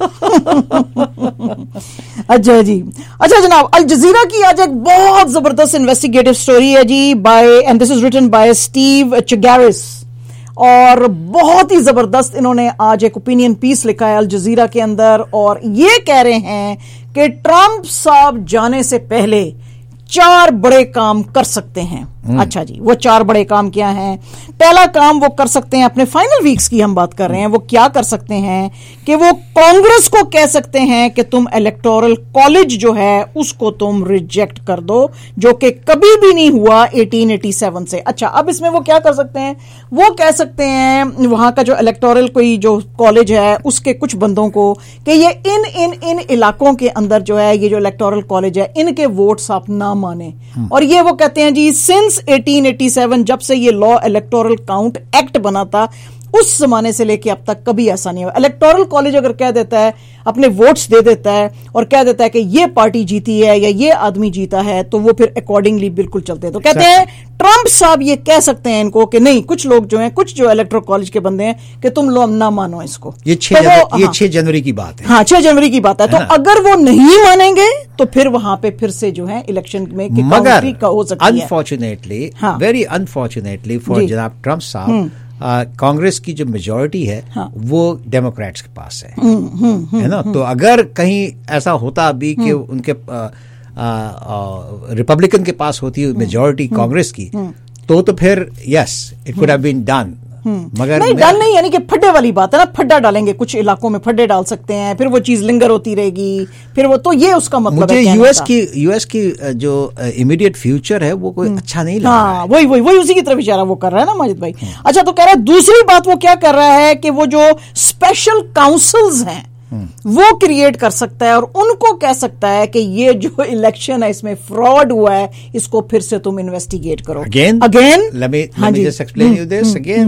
ہوں. اچھا جی, اچھا جناب, الجزیرہ کی آج ایک بہت زبردست انویسٹیگیٹو سٹوری ہے جی, by and this is written by Steve چگیرس, اور بہت ہی زبردست انہوں نے آج ایک اوپینین پیس لکھا ہے الجزیرہ کے اندر, اور یہ کہہ رہے ہیں کہ ٹرمپ صاحب جانے سے پہلے چار بڑے کام کر سکتے ہیں. اچھا جی, وہ چار بڑے کام کیا ہیں؟ پہلا کام وہ کر سکتے ہیں, اپنے فائنل ویکس کی ہم بات کر رہے ہیں, وہ کیا کر سکتے ہیں کہ وہ کانگریس کو کہہ سکتے ہیں کہ تم الیکٹورل کالج جو ہے اس کو تم ریجیکٹ کر دو, جو کہ کبھی بھی نہیں ہوا ایٹین ایٹی سیون سے. اچھا, اب اس میں وہ کیا کر سکتے ہیں؟ وہ کہہ سکتے ہیں وہاں کا جو الیکٹورل کوئی جو کالج ہے اس کے کچھ بندوں کو کہ یہ ان ان ان علاقوں کے اندر جو ہے یہ جو الیکٹورل کالج ہے ان کے ووٹس آپ نہ مانے. اور یہ وہ کہتے ہیں جی سنس ایٹین ایٹی سیون جب سے یہ لا الیکٹورل کاؤنٹ ایکٹ بنا تھا اس زمانے سے لے کے اب تک کبھی ایسا نہیں ہوا. الیکٹورل کالج اگر کہہ دیتا ہے, اپنے ووٹس دے دیتا ہے اور کہہ دیتا ہے کہ یہ پارٹی جیتی ہے یا یہ آدمی جیتا ہے, تو وہ پھر اکارڈنگلی بالکل چلتے ہیں. تو کہتے ہیں ٹرمپ صاحب یہ کہہ سکتے ہیں ان کو کہ نہیں, کچھ لوگ جو ہیں, کچھ جو الیکٹورل کالج کے بندے ہیں کہ تم لوگ نہ مانو اس کو. یہ چھ جنوری کی بات ہے. ہاں چھ جنوری کی بات ہے. تو اگر وہ نہیں مانیں گے تو پھر وہاں پہ پھر سے جو ہے الیکشن میں مگر انفارچونیٹلی ویری انفارچونیٹلی فار جناب ٹرمپ صاحب کانگریس کی جو میجورٹی ہے وہ ڈیموکریٹس کے پاس ہے نا. تو اگر کہیں ایسا ہوتا ابھی کہ ان کے ریپبلکن کے پاس ہوتی میجورٹی کانگریس کی, تو تو پھر yes it could have been done. مگر نہیں ڈالنے یعنی کہ پھڈے والی بات ہے نا, پھڈا ڈالیں گے, کچھ علاقوں میں پھڈے ڈال سکتے ہیں, پھر وہ چیز لنگر ہوتی رہے گی, پھر وہ, تو یہ اس کا مطلب ہے. مجھے یو ایس کی یو ایس کی جو امیڈیٹ فیوچر ہے وہ کوئی اچھا نہیں لگ رہا ہے. وہی وہی وہی اسی کی طرف اشارہ وہ کر رہا ہے نا ماجد بھائی. اچھا تو کہہ رہا ہے دوسری بات وہ کیا کر رہا ہے کہ وہ جو اسپیشل کاؤنسلز ہیں وہ کریٹ کر سکتا ہے اور ان کو کہہ سکتا ہے کہ یہ جو الیکشن ہے اس میں فراڈ ہوا ہے, اس کو پھر سے تم انویسٹیگیٹ کرو. Again again let me let me just explain you this again.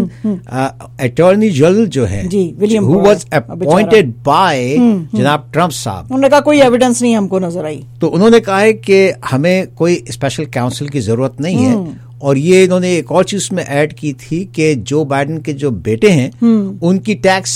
Attorney general جو ہے who was appointed by جناب ٹرمپ صاحب, انہوں نے کہا کوئی ایویڈنس نہیں ہم کو نظر آئی, تو انہوں نے کہا ہے کہ ہمیں کوئی اسپیشل کاؤنسل کی ضرورت نہیں ہے. اور یہ انہوں نے ایک اور چیز میں ایڈ کی تھی کہ جو بائیڈن کے جو بیٹے ہیں ان کی ٹیکس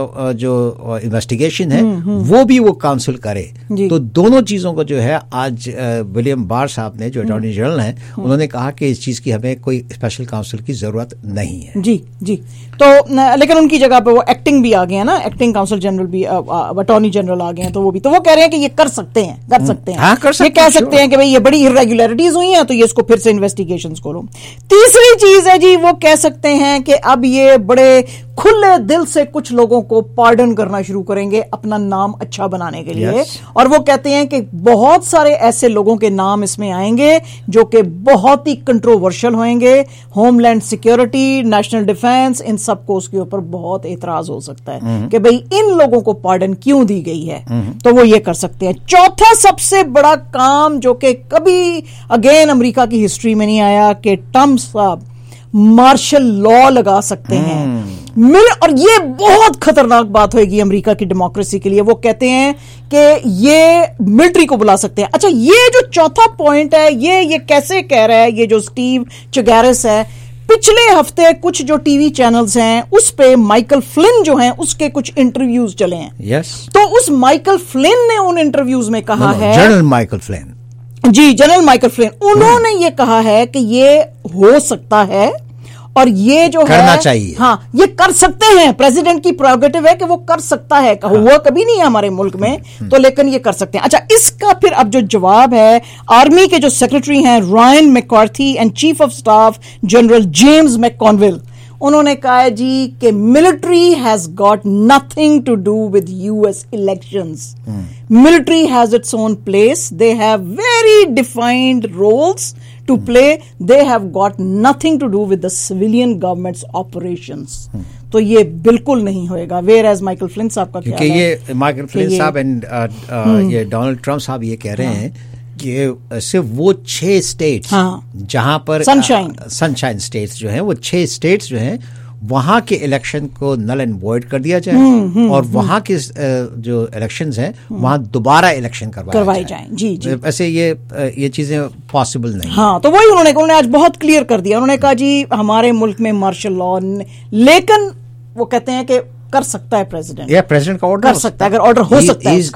جو انویسٹیگیشن ہے وہ بھی وہ کاؤنسل کرے. تو دونوں چیزوں کو جو ہے آج ولیم بار صاحب نے جو اٹارنی جنرل ہیں انہوں نے کہا کہ اس چیز کی ہمیں کوئی اسپیشل کاؤنسل کی ضرورت نہیں ہے. جی جی تو لیکن ان کی جگہ پہ وہ ایکٹنگ بھی آ گئے ہیں نا, ایکٹنگ کاؤنسل جنرل بھی, اٹارنی جنرل آ گئے ہیں, تو وہ بھی تو وہ کہہ رہے ہیں کہ یہ کر سکتے ہیں کر سکتے ہیں یہ کہہ سکتے ہیں کہ بھائی یہ بڑی irregularities ہوئی ہیں تو یہ اس کو پھر سے انویسٹیگیشنز کو. تیسری چیز ہے جی وہ کہہ سکتے ہیں کہ اب یہ بڑے کھلے دل سے کچھ لوگوں کو پارڈن کرنا شروع کریں گے اپنا نام اچھا بنانے کے لیے. yes. اور وہ کہتے ہیں کہ بہت سارے ایسے لوگوں کے نام اس میں آئیں گے جو کہ بہت ہی کنٹروورشل ہوئیں گے, homeland security, national defence, ان سب کو اس کے اوپر بہت اعتراض ہو سکتا ہے mm-hmm. کہ بھئی ان لوگوں کو پارڈن کیوں دی گئی ہے. mm-hmm. تو وہ یہ کر سکتے ہیں. چوتھا سب سے بڑا کام جو کہ کبھی اگین امریکہ کی ہسٹری میں نہیں آیا کہ ٹرمپ صاحب مارشل لا لگا سکتے ہیں. مل اور یہ بہت خطرناک بات ہوئے گی امریکہ کی ڈیموکریسی کے لیے. وہ کہتے ہیں کہ یہ ملٹری کو بلا سکتے ہیں. اچھا یہ جو چوتھا پوائنٹ ہے یہ یہ کیسے کہہ رہا ہے یہ جو اسٹیو چگیرس ہے, پچھلے ہفتے کچھ جو ٹی وی چینلز ہیں اس پہ مائیکل فلن جو ہیں اس کے کچھ انٹرویوز چلے ہیں. yes. تو اس مائیکل فلن نے ان انٹرویوز میں کہا no, no, ہے جنرل مائیکل فلن جی جنرل مائیکل فلن انہوں نے یہ کہا ہے کہ یہ ہو سکتا ہے اور یہ جو کرنا ہے چاہیے, ہاں یہ کر سکتے ہیں. پریزیڈنٹ کی پریروگیٹو ہے کہ وہ کر سکتا ہے, ہوا کبھی نہیں ہے ہمارے ملک میں تو لیکن یہ کر سکتے ہیں. اچھا اس کا پھر اب جو جواب ہے آرمی کے جو سیکرٹری ہیں Ryan McCarthy and chief of staff general James McConville, انہوں نے کہا ہے جی کہ military has got nothing to do with U S elections. Military has its own place, they have very defined roles to play, they have got nothing to do with the civilian government's operations. تو یہ بالکل نہیں ہوئے گا. Where as Michael فلن صاحب کا کیونکہ یہ مائیکل فلن صاحب اینڈ یہ ڈونلڈ ٹرمپ صاحب یہ کہہ رہے ہیں کہ صرف وہ چھ اسٹیٹس جہاں پر سنشائن سنشائن اسٹیٹس جو ہیں وہ چھ اسٹیٹس جو ہیں وہاں کے الیکشن کو نل اینڈ وائڈ کر دیا جائے اور وہاں کے جو الیکشنز ہیں وہاں دوبارہ الیکشن کروائے جائیں. جی جی ایسے یہ یہ چیزیں پاسبل نہیں. ہاں تو وہی انہوں نے انہوں نے آج بہت کلیئر کر دیا. انہوں نے کہا جی ہمارے ملک میں مارشل لا, لیکن وہ کہتے ہیں کہ کر سکتا ہے پریزیڈنٹ یا پریزیڈنٹ کا آرڈر کر سکتا ہے, اگر آرڈر ہو سکتا ہے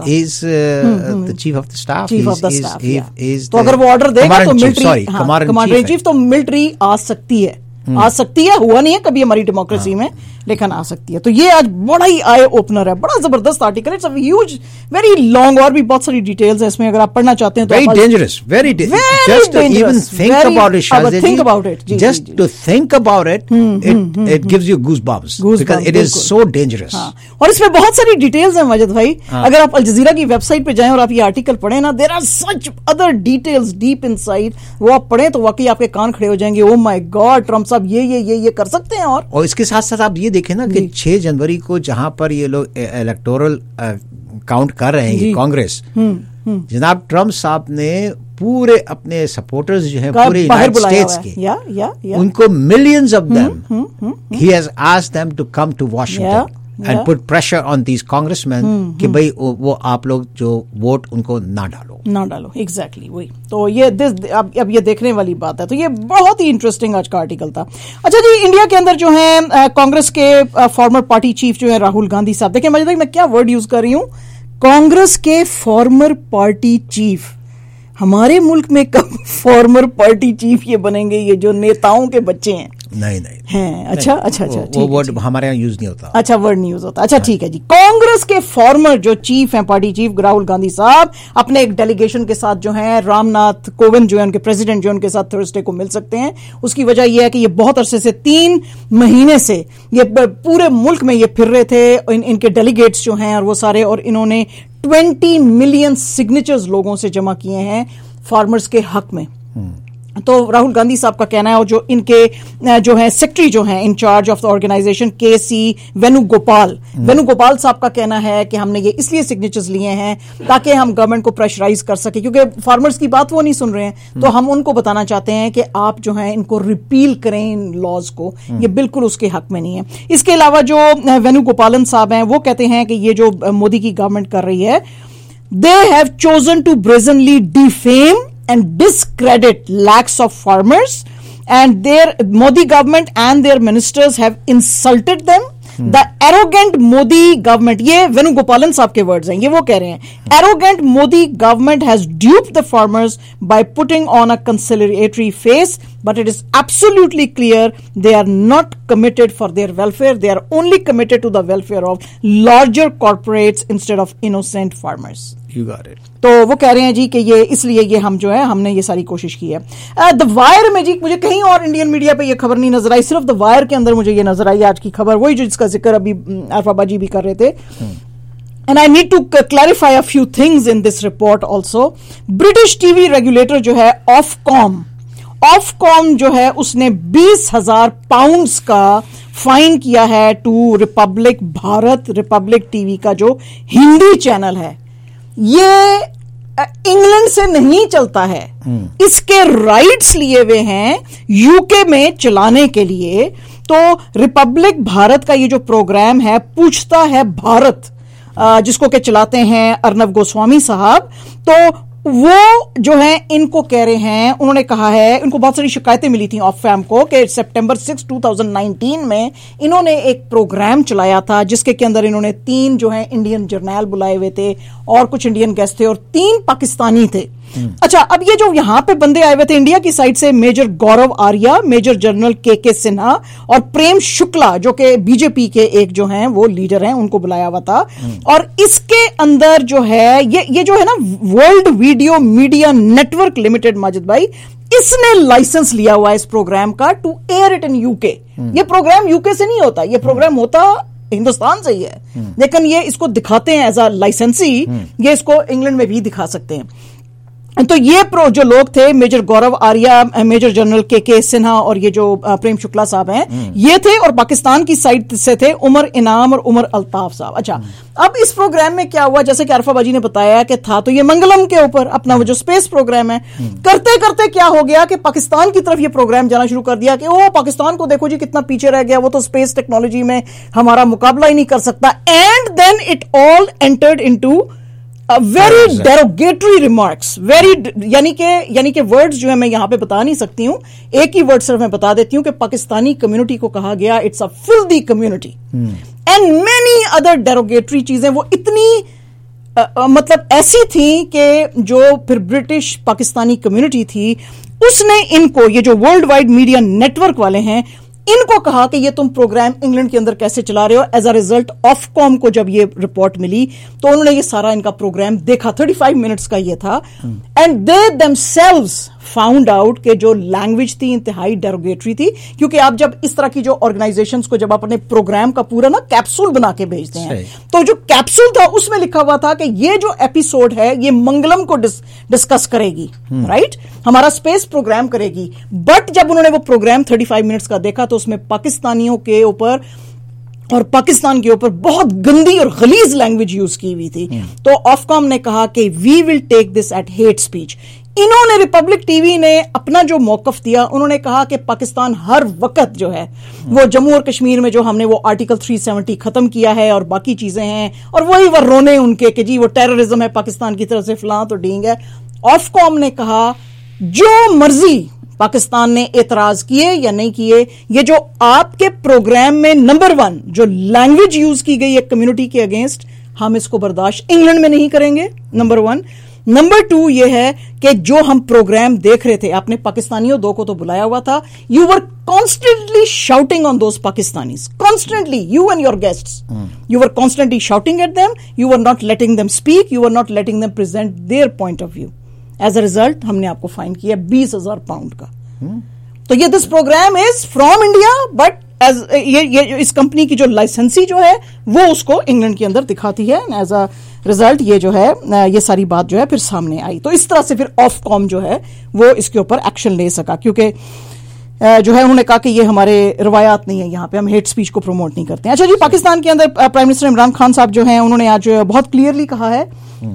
chief of the staff chief of the staff تو اگر وہ آرڈر دے گا تو ملٹری کمانڈر ان چیف تو ملٹری آ سکتی ہے آ سکتی ہے. ہوا نہیں ہے کبھی ہماری ڈیموکریسی میں لیکن آ سکتی ہے. تو یہ آج بڑا ہی آئی اوپنر ہے, بڑا زبردست article. It's a huge very long, اور بھی بہت ساری ڈیٹیلز ہیں اس میں اگر آپ پڑھنا چاہتے ہیں تو very dangerous very just even think about it Shazia think about it just to think about it it it gives you goosebumps because it is so dangerous. اور اس میں بہت ساری ڈیٹیلز ہیں ماجد بھائی. اگر آپ الجزیرہ کی ویب سائٹ پہ جائیں اور آپ یہ آرٹیکل پڑھیں نا, there are such other details deep inside. وہ آپ پڑھیں تو واقعی آپ کے کان کھڑے ہو جائیں گے. oh my god ٹرمپ صاحب یہ یہ یہ یہ کر سکتے ہیں. اور اور اس کے ساتھ ساتھ آپ یہ دیکھیں نا کہ چھ جنوری کو جہاں پر یہ لوگ الیکٹورل کاؤنٹ کر رہے ہیں کانگریس, جناب ٹرمپ صاحب نے پورے اپنے سپورٹرز جو ہیں پورے یونائٹڈ اسٹیٹس کے ان کو millions of them he has asked them to come to Washington and put pressure on these congressman کہ بھائی وہ آپ لوگ جو ووٹ ان کو نہ ڈالو نہ ڈالو ایگزیکٹلی وہی. تو یہ اب یہ دیکھنے والی بات ہے. تو یہ بہت ہی انٹرسٹنگ آج کا آرٹیکل تھا. اچھا جی انڈیا کے اندر جو ہیں کانگریس کے فارمر پارٹی چیف جو ہیں راہل گاندھی صاحب, دیکھیں مجھے میں کیا ورڈ یوز کر رہی ہوں, کانگریس کے فارمر پارٹی چیف. ہمارے ملک میں کب فارمر پارٹی چیف یہ بنیں گے, یہ جو نیتاؤں کے بچے ہیں नहीं नहीं हैं। अच्छा अच्छा अच्छा, वो वर्ड हमारे यहाँ यूज नहीं होता। अच्छा, वर्ड नहीं यूज होता। अच्छा ठीक है जी। कांग्रेस के फॉर्मर जो चीफ हैं, पार्टी चीफ राहुल गांधी साहब अपने एक डेलीगेशन के साथ जो है रामनाथ कोविंद जो है उनके प्रेसिडेंट जो उनके साथ थर्सडे को मिल सकते हैं। उसकी वजह यह है कि ये बहुत अरसे से, तीन महीने से ये पूरे मुल्क में ये फिर रहे थे, इन, इनके डेलीगेट्स जो हैं और वो सारे, और इन्होंने ट्वेंटी मिलियन सिग्नेचर्स लोगों से जमा किए हैं फार्मर्स के हक में। तो राहुल गांधी साहब का कहना है, और जो इनके जो है सेक्रेटरी जो है in charge of the organisation K C Venugopal Venugopal साहब का कहना है कि हमने ये इसलिए सिग्नेचर्स लिए हैं ताकि हम गवर्नमेंट को प्रेशराइज कर सके, क्योंकि फार्मर्स की बात वो नहीं सुन रहे हैं। तो हम उनको बताना चाहते हैं कि आप जो है इनको रिपील करें, इन लॉज को, ये बिल्कुल उसके हक में नहीं है। इसके अलावा जो वेणुगोपालन साहब हैं वो कहते हैं कि ये जो मोदी की गवर्नमेंट कर रही है, they have chosen to brazenly defame and discredit lakhs of farmers, and their Modi government and their ministers have insulted them. Hmm. The arrogant Modi government, ये वेणुगोपालन साहब के वर्ड्स हैं, ये वो कह रहे हैं, arrogant Modi government has duped the farmers by putting on a conciliatory face, but it is absolutely clear they are not committed for their welfare. They are only committed to the welfare of larger corporates instead of innocent farmers. You got it. तो वो कह रहे हैं जी कि ये इसलिए ये हम जो है हमने ये सारी कोशिश की है। द वायर में जी मुझे कहीं और इंडियन मीडिया पे ये खबर नहीं नजर आई, सिर्फ द वायर के अंदर मुझे ये नजर आई आज की खबर, वही जो जिसका जिक्र अभी अरफा जी भी कर रहे थे। And I need to clarify a few things in this report also. British TV regulator जो है ऑफकॉम ऑफकॉम जो है उसने बीस हजार पाउंड्स का फाइन किया है to Republic Bharat, Republic TV का जो हिंदी चैनल है। ये इंग्लैंड से नहीं चलता है, इसके राइट्स लिए हुए हैं यूके में चलाने के लिए। तो रिपब्लिक भारत का ये जो प्रोग्राम है, पूछता है भारत, जिसको के चलाते हैं अर्नब गोस्वामी साहब, तो वो जो है इनको कह रहे हैं, उन्होंने कहा है, इनको बहुत सारी शिकायतें मिली थी ऑफफैम को कि सितंबर सिक्स टू थाउजेंड नाइनटीन में इन्होंने एक प्रोग्राम चलाया था जिसके के अंदर इन्होंने तीन जो है इंडियन जर्नैल बुलाए हुए थे और कुछ इंडियन गेस्ट थे और तीन पाकिस्तानी थे। अच्छा, अब ये जो यहां पे बंदे आए हुए थे इंडिया की साइड से, major Gaurav Arya, major general K K Sinha और प्रेम शुक्ला जो कि बीजेपी के एक जो हैं वो लीडर हैं, उनको बुलाया हुआ था। और इसके अंदर जो है ये ये जो है ना world video media network limited, Majid भाई, इसने लाइसेंस लिया हुआ है इस प्रोग्राम का to air it in UK. ये प्रोग्राम यूके से नहीं होता, ये प्रोग्राम होता हिंदुस्तान से ही है, लेकिन ये इसको दिखाते हैं एज अ लाइसेंसी, ये इसको इंग्लैंड में भी दिखा सकते हैं। तो ये प्रो जो लोग थे, major Gaurav Arya, major general K K Sinha और ये जो प्रेम शुक्ला साहब हैं, ये थे। और पाकिस्तान की साइड से थे उमर इनाम और उमर अल्ताफ साहब। अच्छा, अब इस प्रोग्राम में क्या हुआ, जैसे कि अरफा बाजी ने बताया कि था तो ये मंगलम के ऊपर अपना वो जो स्पेस प्रोग्राम है, करते करते क्या हो गया कि पाकिस्तान की तरफ ये प्रोग्राम जाना शुरू कर दिया कि ओ पाकिस्तान को देखो जी कितना पीछे रह गया, वो तो स्पेस टेक्नोलॉजी में हमारा मुकाबला ही नहीं कर सकता। And then it all entered into very derogatory remarks, very यानी के यानी के वर्ड्स जो है मैं यहां पे बता नहीं सकती हूं, एक ही वर्ड सिर्फ मैं बता देती हूं कि पाकिस्तानी कम्युनिटी को कहा गया it's a filthy community and many other derogatory चीजें वो इतनी आ, आ, मतलब ऐसी थी कि जो फिर ब्रिटिश पाकिस्तानी कम्युनिटी थी उसने इनको, ये जो वर्ल्ड वाइड मीडिया नेटवर्क वाले हैं, इनको कहा कि ये तुम प्रोग्राम इंग्लैंड के अंदर कैसे चला रहे हो। एज अ रिजल्ट ऑफकॉम को जब ये रिपोर्ट मिली तो उन्होंने ये सारा इनका प्रोग्राम देखा, पैंतीस मिनट्स का ये था, and they themselves found out कि जो लैंग्वेज थी इंतहाई डेरोगेटरी थी। क्योंकि आप जब इस तरह की जो ऑर्गेनाइजेशंस को जब अपने प्रोग्राम का पूरा ना कैप्सूल बना के भेजते हैं, तो जो कैप्सूल था उसमें लिखा हुआ था कि ये जो एपिसोड है ये मंगलम को डिस, डिस्कस करेगी, राइट, हमारा स्पेस प्रोग्राम करेगी। बट जब उन्होंने वो प्रोग्राम पैंतीस मिनट्स का देखा तो उसमें पाकिस्तानियों के ऊपर और पाकिस्तान के ऊपर बहुत गंदी और गलीज लैंग्वेज यूज की हुई थी। तो ऑफकॉम ने कहा कि we will take this at hate speech. इन्होंने, रिपब्लिक टीवी ने अपना जो मौकफ दिया, उन्होंने कहा कि पाकिस्तान हर वक्त जो है वो जम्मू और कश्मीर में जो हमने वो आर्टिकल तीन सौ सत्तर खत्म किया है और बाकी चीजें हैं, और वही वो रोने उनके कि जी वो टेररिज्म है पाकिस्तान की तरफ से, फलां तो डींग है। ऑफकॉम ने कहा जो मर्जी पाकिस्तान ने एतराज किए या नहीं किए, ये जो आपके प्रोग्राम में नंबर वन जो लैंग्वेज यूज की गई है कम्युनिटी के अगेंस्ट, हम इसको बर्दाश्त इंग्लैंड में नहीं करेंगे, नंबर वन। نمبر ٹو یہ ہے کہ جو ہم پروگرام دیکھ رہے تھے, آپ نے پاکستانیوں دو کو تو بلایا ہوا تھا, you were constantly shouting on those Pakistanis, constantly, you and your guests, you were constantly shouting at them, you were not letting them speak, you were not letting them present their point of view. As a result ہم نے آپ کو fine کیا بیس ہزار pound کا. تو یہ this programme is from India, but as یہ اس کمپنی کی جو لائسنسی جو ہے وہ اس کو انگلینڈ کے اندر دکھاتی ہے. ایز اے ریزلٹ یہ جو ہے یہ ساری بات جو ہے پھر سامنے آئی. تو اس طرح سے پھر آف کام جو ہے وہ اس کے اوپر ایکشن لے سکا, کیونکہ جو ہے انہوں نے کہا کہ یہ ہمارے روایات نہیں ہے, یہاں پہ ہم ہیٹ اسپیچ کو پروموٹ نہیں کرتے ہیں. اچھا جی, پاکستان کے اندر پرائم منسٹر عمران خان صاحب جو ہیں انہوں نے آج بہت کلیئرلی کہا ہے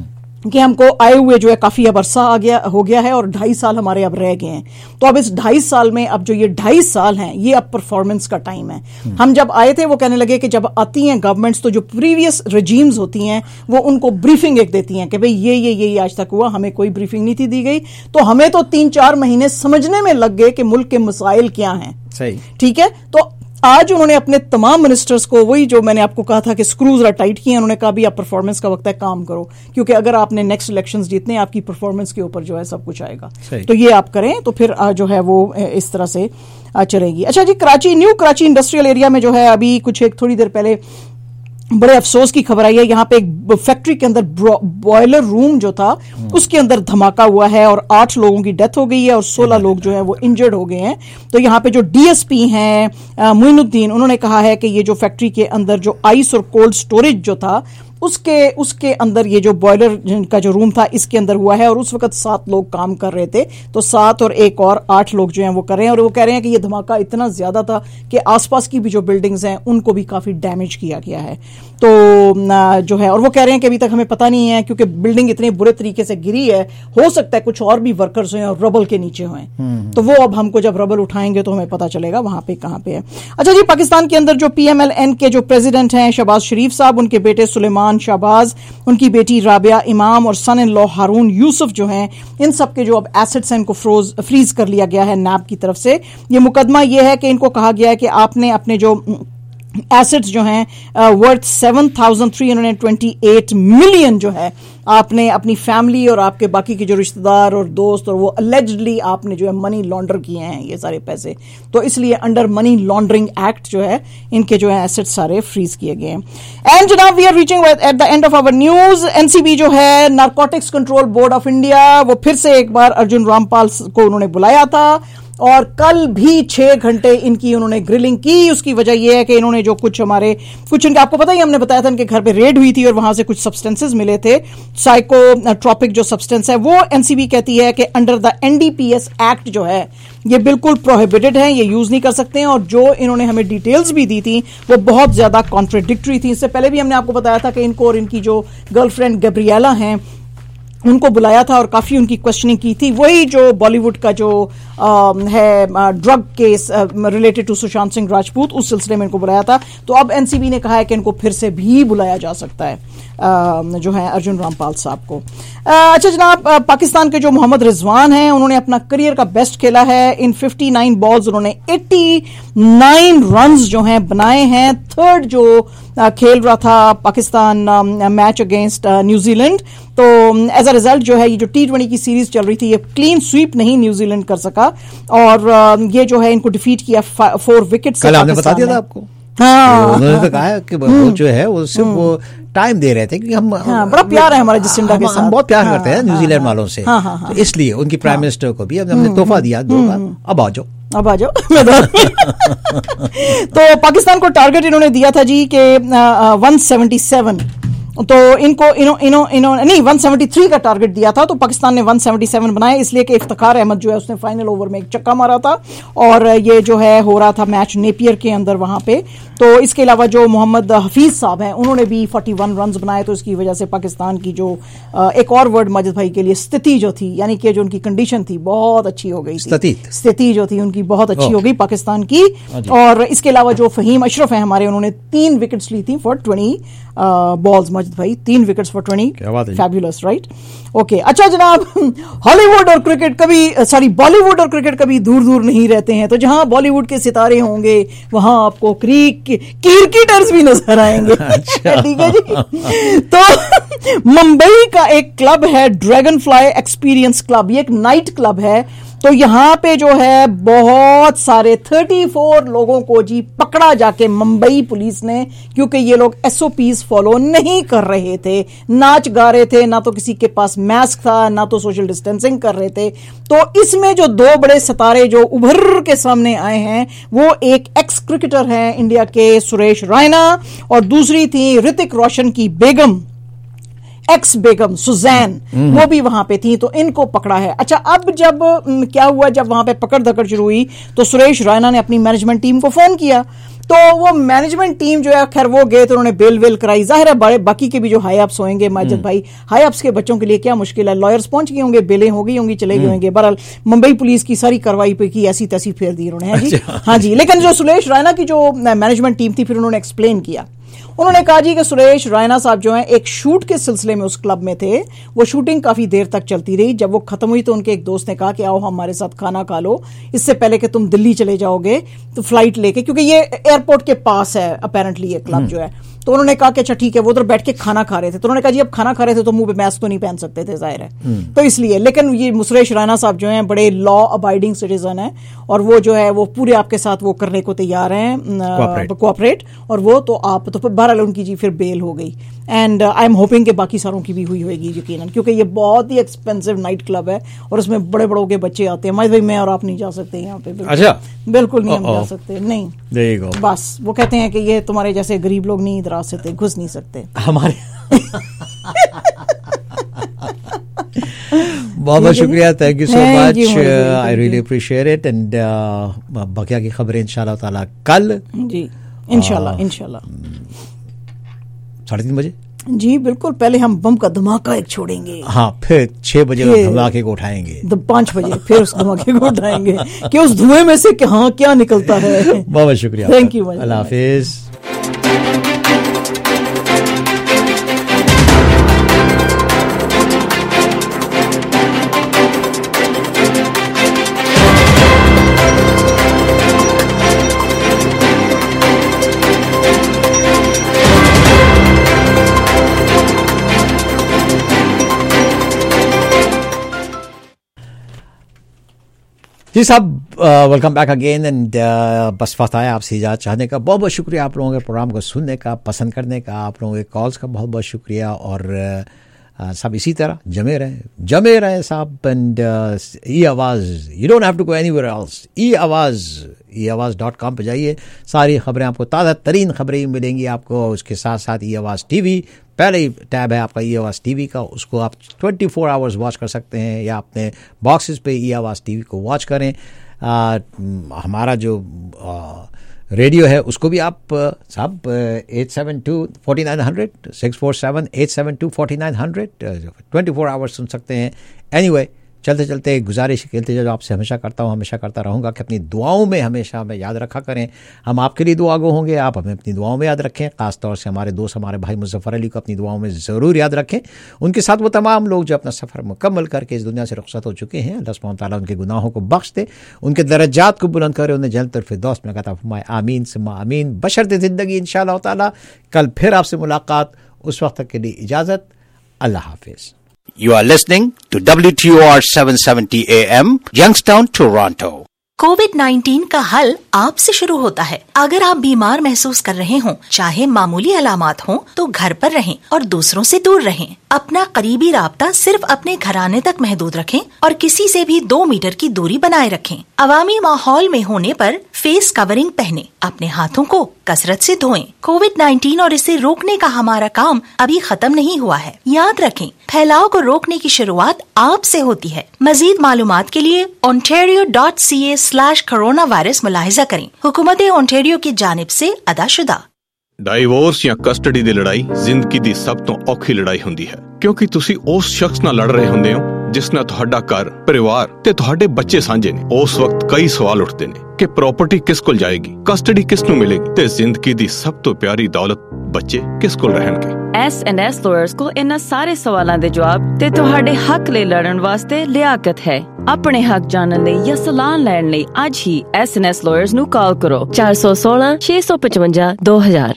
کہ ہم کو آئے ہوئے جو ہے کافی اب عرصہ آ گیا ہو گیا ہے اور ڈھائی سال ہمارے اب رہ گئے ہیں. تو اب اس ڈھائی سال میں اب جو یہ ڈھائی سال ہیں یہ اب پرفارمنس کا ٹائم ہے. ہم جب آئے تھے وہ کہنے لگے کہ جب آتی ہیں گورنمنٹس تو جو پریویس رجیمز ہوتی ہیں وہ ان کو بریفنگ ایک دیتی ہیں کہ بھئی یہ یہ یہ آج تک ہوا, ہمیں کوئی بریفنگ نہیں تھی دی گئی, تو ہمیں تو تین چار مہینے سمجھنے میں لگ گئے کہ ملک کے مسائل کیا ہیں. صحیح, ٹھیک ہے. تو آج انہوں نے اپنے تمام منسٹرز کو وہی جو میں نے آپ کو کہا تھا کہ سکروز ذرا ٹائٹ کیے, انہوں نے کہا بھی اب پرفارمنس کا وقت ہے, کام کرو, کیونکہ اگر آپ نے نیکسٹ الیکشنز جیتنے ہیں آپ کی پرفارمنس کے اوپر جو ہے سب کچھ آئے گا. تو یہ آپ کریں تو پھر جو ہے وہ اس طرح سے چلے گی. اچھا جی, Karachi new Karachi industrial area میں جو ہے ابھی کچھ ایک تھوڑی دیر پہلے بڑے افسوس کی خبر آئی ہے, یہاں پہ ایک فیکٹری کے اندر بوائلر روم جو تھا اس کے اندر دھماکہ ہوا ہے اور آٹھ لوگوں کی ڈیتھ ہو گئی ہے اور سولہ لوگ جو ہیں وہ انجرڈ ہو گئے ہیں. تو یہاں پہ جو ڈی ایس پی ہیں معین الدین, انہوں نے کہا ہے کہ یہ جو فیکٹری کے اندر جو آئس اور کولڈ سٹوریج جو تھا اس کے اس کے اندر یہ جو بوائلر کا جو روم تھا اس کے اندر ہوا ہے, اور اس وقت سات لوگ کام کر رہے تھے, تو سات اور ایک اور آٹھ لوگ جو ہیں وہ کر رہے ہیں, اور وہ کہہ رہے ہیں کہ یہ دھماکہ اتنا زیادہ تھا کہ آس پاس کی بھی جو بلڈنگز ہیں ان کو بھی کافی ڈیمیج کیا گیا ہے. تو جو ہے, اور وہ کہہ رہے ہیں کہ ابھی تک ہمیں پتہ نہیں ہے کیونکہ بلڈنگ اتنے برے طریقے سے گری ہے, ہو سکتا ہے کچھ اور بھی ورکرز ہیں اور ربل کے نیچے ہوئیں, تو وہ اب ہم کو جب ربل اٹھائیں گے تو ہمیں پتہ چلے گا وہاں پہ کہاں پہ ہے. اچھا جی, پاکستان کے اندر جو پی ایم ایل این کے جو پریزیڈنٹ ہیں شہباز شریف صاحب, ان کے بیٹے سلیمان شہباز, ان کی بیٹی رابعہ امام اور سن ان لا ہارون یوسف جو ہیں, ان سب کے جو اب ایسٹس ہیں ان کو فروز فریز کر لیا گیا ہے نیب کی طرف سے. یہ مقدمہ یہ ہے کہ ان کو کہا گیا ہے کہ آپ نے اپنے جو ایسٹس جو ہیں worth seven thousand three hundred twenty eight million جو ہے آپ نے اپنی فیملی اور آپ کے باقی کے جو رشتہ دار اور دوست اور وہ الیجڈلی آپ نے جو ہے منی لانڈر کیے ہیں یہ سارے پیسے, تو اس لیے انڈر منی لانڈرنگ ایکٹ جو ہے ان کے جو ہے ایسٹ سارے فریز کیے گئے ہیں. اینڈ جناب we are reaching at the end of our news. N C B جو ہے narcotics control board of India, وہ پھر سے ایک بار ارجن رامپال کو انہوں نے بلایا تھا اور کل بھی چھ گھنٹے ان کی انہوں نے گرلنگ کی. اس کی وجہ یہ ہے کہ انہوں نے جو کچھ ہمارے کچھ ان کے آپ کو پتہ ہی ہم نے بتایا تھا ان کے گھر پہ ریڈ ہوئی تھی اور وہاں سے کچھ سبسٹینسز ملے تھے, سائیکو ٹراپک جو سبسٹینس ہے, وہ این سی بی کہتی ہے کہ under the N D P S act جو ہے یہ بالکل پروہیبٹڈ ہے, یہ یوز نہیں کر سکتے ہیں. اور جو انہوں نے ہمیں ڈیٹیلز بھی دی تھی وہ بہت زیادہ کانٹراڈکٹری تھی. اس سے پہلے بھی ہم نے آپ کو بتایا تھا کہ ان کو اور ان کی جو گرل فرینڈ گیبریلا ہیں ان کو بلایا تھا اور کافی ان کی کوشچننگ کی تھی. وہی جو بالی ووڈ کا جو ہے drug case related to Sushant Singh Rajput, اس سلسلے میں ان کو بلایا تھا. تو اب این سی بی نے کہا ہے کہ ان کو پھر سے بھی بلایا جا سکتا ہے جو ہے ارجن رامپال صاحب کو. اچھا جناب, پاکستان کے جو محمد رضوان ہیں انہوں نے اپنا کریئر کا بیسٹ کھیلا ہے. ان ففٹی نائن بالز انہوں نے ایٹی نائن رنز جو ہیں بنائے ہیں. تھرڈ جو کھیل رہا تھا Pakistan match against New Zealand, تو ایز اے ریزلٹ جو ہے یہ جو ٹی ٹوینٹی کی سیریز چل رہی تھی یہ کلین سویپ نہیں نیوزی لینڈ کر سکا, اور یہ جو ہے ان کو ڈیفیٹ کیا فور وکٹ سے. کل ہم نے بتا دیا تھا آپ کو, ہاں انہوں نے تو کہا کہ وہ جو ہے وہ صرف وہ ٹائم دے رہے تھے کیونکہ ہم بڑا پیار ہے ہمارے جسنڈا کے ساتھ, ہم بہت پیار کرتے ہیں نیوزی لینڈ والوں سے, تو اس لیے ان کی پرائم منسٹر کو بھی ہم نے تحفہ دیا دو کا, اب آ جاؤ اب آ جاؤ. تو پاکستان کو ٹارگٹ انہوں نے دیا تھا جی کہ ون سیونٹی سیون, تو ان کو نہیں ون سیونٹی تھری کا ٹارگٹ دیا تھا, تو پاکستان نے ون سیونٹی سیون بنایا, اس لیے کہ افتخار احمد جو ہے اس نے فائنل اوور میں ایک چکا مارا تھا اور یہ جو ہے ہو رہا تھا میچ نیپیئر کے اندر وہاں پہ. تو اس کے علاوہ جو محمد حفیظ صاحب ہیں انہوں نے بھی فورٹی ون رنز بنائے, تو اس کی وجہ سے پاکستان کی جو ایک اور ورڈ ماجد بھائی کے لیے استھتی جو تھی, یعنی کہ جو ان کی کنڈیشن تھی بہت اچھی ہو گئی تھی, استھتی جو تھی ان کی بہت اچھی ہو گئی پاکستان کی. اور اس کے علاوہ جو فہیم اشرف ہیں ہمارے, انہوں نے تین وکٹس لی تھی فار ٹوینٹی बॉल्स माजिद भाई, तीन wickets for twenty, fabulous right. Okay अच्छा जनाब, हॉलीवुड और क्रिकेट कभी सॉरी बॉलीवुड और क्रिकेट कभी दूर दूर नहीं रहते हैं, तो जहां बॉलीवुड के सितारे होंगे वहां आपको क्रिक क्रिकेटर्स भी नजर आएंगे। ठीक है जी। तो मुंबई का एक क्लब है ड्रैगन फ्लाई एक्सपीरियंस क्लब, ये एक नाइट क्लब है। तो यहां पे जो है बहुत सारे चौंतीस लोगों को जी पकड़ा जाके मुंबई पुलिस ने, क्योंकि ये लोग एसओपीज फॉलो नहीं कर रहे थे, नाच गा रहे थे, ना तो किसी के पास मास्क था, ना तो सोशल डिस्टेंसिंग कर रहे थे। तो इसमें जो दो बड़े सितारे जो उभर के सामने आए हैं वो एक एक्स क्रिकेटर हैं इंडिया के सुरेश रैना, और दूसरी थी ऋतिक रोशन की बेगम, एक्स बेगम सुजैन, वो भी वहां पे थी। तो इनको पकड़ा है। अच्छा अब जब क्या हुआ, जब वहां पे पकड़ धकड़ शुरू हुई तो सुरेश रैना ने अपनी मैनेजमेंट टीम को फोन किया, तो वो मैनेजमेंट टीम जो है खैर वो गए तो उन्होंने बेल वेल कराई। जाहिर है बड़े बाकी के भी जो हाई अप्स होंगे माजिद भाई, हाई अप्स के बच्चों के लिए क्या मुश्किल है, लॉयर्स पहुंच गए होंगे, बेलें हो गई होंगी, चले गए होंगे। बहरहाल मुंबई पुलिस की सारी कार्रवाई पे की ऐसी तैसी फेर दी उन्होंने। जी हाँ जी। लेकिन जो सुरेश रैना की जो मैनेजमेंट टीम थी फिर उन्होंने एक्सप्लेन किया, उन्होंने कहा जी कि सुरेश रैना साहब जो हैं एक शूट के सिलसिले में उस क्लब में थे, वो शूटिंग काफी देर तक चलती रही। जब वो खत्म हुई तो उनके एक दोस्त ने कहा कि आओ हमारे साथ खाना खा लो, इससे पहले कि तुम दिल्ली चले जाओगे तो फ्लाइट लेके, क्योंकि ये एयरपोर्ट के पास है अपेरेंटली ये क्लब जो है। तो उन्होंने कहा कि अच्छा ठीक है, वो उधर बैठ के खाना खा रहे थे। तो उन्होंने कहा जी अब खाना खा रहे थे तो मुंह पे मास्क तो नहीं पहन सकते थे, जाहिर है, तो इसलिए। लेकिन ये सुरेश रैना साहब जो हैं बड़े लॉ अबाइडिंग सिटीजन हैं, और वो जो है वो पूरे आपके साथ वो करने को तैयार हैं, कोऑपरेट। और वो तो आप तो बहरहाल उनकी जी फिर बेल हो गई। एंड आई एम होपिंग कि बाकी सारों की भी हुई होगी यकीनन, क्योंकि ये बहुत ही एक्सपेंसिव नाइट क्लब है और उसमें बड़े बड़ों के बच्चे आते हैं। माइद भाई मैं और आप नहीं जा सकते यहाँ पे। अच्छा बिल्कुल नहीं, हम जा सकते नहीं। बस वो कहते हैं कि ये तुम्हारे जैसे गरीब लोग नहीं इधर आ सकते, घुस नहीं सकते हमारे। बहुत बहुत शुक्रिया, thank you so much, I really appreciate it. And बकिया की खबरें इंशाल्लाह ताला कल जी, इंशाल्लाह इंशाल्लाह साढ़े तीन बजे जी बिल्कुल। पहले हम बम का धमाका एक छोड़ेंगे, हाँ, फिर छह बजे धमाके को उठाएंगे, पांच बजे फिर उस धमाके को उठाएंगे कि उस धुएं में से हाँ क्या निकलता है। बहुत बहुत शुक्रिया, थैंक यू, अल्लाह हाफिज। जी साहब, वेलकम बैक अगेन। एंड बस वक्त आया आपसे इजाज़त चाहने का। बहुत बहुत शुक्रिया आप लोगों के प्रोग्राम को सुनने का, पसंद करने का, आप लोगों के कॉल्स का बहुत बहुत शुक्रिया। और uh, सब इसी तरह जमे रहें जमे रहें साहब। And E Awaz, you don't have to go anywhere else, E Awaz E आवाज़ डॉट कॉम पर जाइए, सारी खबरें आपको, ताज़ा तरीन खबरें मिलेंगी आपको। उसके साथ साथ ई आवाज़ टी वी, पहले ही टैब है आपका ई आवाज़ टीवी का, उसको आप चौबीस आवर्स वॉच कर सकते हैं, या अपने बॉक्सेस पे ई आवाज़ टीवी को वॉच करें। आ, हमारा जो आ, रेडियो है उसको भी आप साहब eight seven two forty nine hundred six four seven eight seven two forty nine hundred twenty four hours सुन सकते हैं। एनीवे, चलते चलते गुजारिश खेलते जो आपसे हमेशा करता हूँ, हमेशा करता रहूँगा कि अपनी दुआओं में हमेशा हमें याद रखा करें। हम आपके लिए दुआ गो होंगे, आप हमें अपनी दुआओं में याद रखें। ख़ास तौर से हमारे दोस्त, हमारे भाई मुज़फ़्फ़र अली को अपनी दुआओं में ज़रूर याद रखें। उनके साथ वो तमाम लोग जो अपना सफ़र मुकम्मल करके इस दुनिया से रुखसत हो चुके हैं, अल्लाह सुब्हानहू तआला उनके गुनाहों को बख्श दे, उनके दर्जात को बुलंद करे, उन्हें जन्नतुल फिरदौस में अता फरमाए। आमीन सुम्मा आमीन। बशर्ते ज़िंदगी इंशाअल्लाह ताला कल फिर आपसे मुलाकात, उस वक्त तक के लिए इजाज़त, अल्लाह हाफिज़। You are listening to W T O R seven seventy A M, Youngstown, Toronto. COVID nineteen का हल आपसे शुरू होता है। अगर आप बीमार महसूस कर रहे हों, चाहे मामूली अलामात हों, तो घर पर रहें और दूसरों से दूर रहें। अपना करीबी राब्ता सिर्फ अपने घराने तक महदूद रखें और किसी से भी दो मीटर की दूरी बनाए रखें। अवामी माहौल में होने पर फेस कवरिंग पहने, अपने हाथों को कसरत से धोएं। कोविड नाइन्टीन और इसे रोकने का हमारा काम अभी खत्म नहीं हुआ है। याद रखें, फैलाव को रोकने की शुरुआत आप से होती है। मजीद मालूमात के लिए Ontario dot C A slash corona virus मुलाहिजा करें। हुकूमत ओंटारियो की जानिब से अदाशुदा। ਡਾਈਵੋਰਸ ਜਾਂ ਕਸਟਡੀ ਦੀ ਲੜਾਈ ਜ਼ਿੰਦਗੀ ਦੀ ਸਭ ਤੋਂ ਔਖੀ ਲੜਾਈ ਹੁੰਦੀ ਹੈ, ਕਿਉਂਕਿ ਤੁਸੀਂ ਉਸ ਸ਼ਖਸ ਨਾਲ ਲੜ ਰਹੇ ਹੁੰਦੇ ਹੋ ਜਿਸ ਨਾਲ ਤੁਹਾਡਾ ਘਰ, ਪਰਿਵਾਰ ਤੇ ਤੁਹਾਡੇ ਬੱਚੇ ਸਾਂਝੇ ਨੇ। ਉਸ ਵਕਤ ਕਈ ਸਵਾਲ ਉੱਠਦੇ ਨੇ ਕਿ ਪ੍ਰਾਪਰਟੀ ਕਿਸ ਕੋਲ ਜਾਏਗੀ, ਕਸਟਡੀ ਕਿਸ ਨੂੰ ਮਿਲੇਗੀ ਤੇ ਜ਼ਿੰਦਗੀ ਦੀ ਸਭ ਤੋਂ ਪਿਆਰੀ ਦੌਲਤ ਬੱਚੇ ਕਿਸ ਕੋਲ ਰਹਿਣਗੇ। ਐਸ ਐਂਡ ਐਸ ਲਾਇਰਸ ਕੋਲ ਇਹਨਾਂ ਸਾਰੇ ਸਵਾਲਾਂ ਦੇ ਜਵਾਬ ਤੇ ਤੁਹਾਡੇ ਹੱਕ ਲਈ ਲੜਨ ਵਾਸਤੇ ਲਿਆਕਤ ਹੈ। ਆਪਣੇ ਹੱਕ ਜਾਣਨ ਲਈ ਜਾਂ ਸਲਾਹ ਲੈਣ ਲਈ ਅੱਜ ਹੀ ਐਸ ਐਂਡ ਐਸ ਲਾਇਰਸ ਨੂੰ ਕਾਲ ਕਰੋ ਚਾਰ ਸੌ ਸੋਲਾਂ ਛੇ ਸੌ ਪਚਵੰਜਾ ਦੋ ਹਜ਼ਾਰ।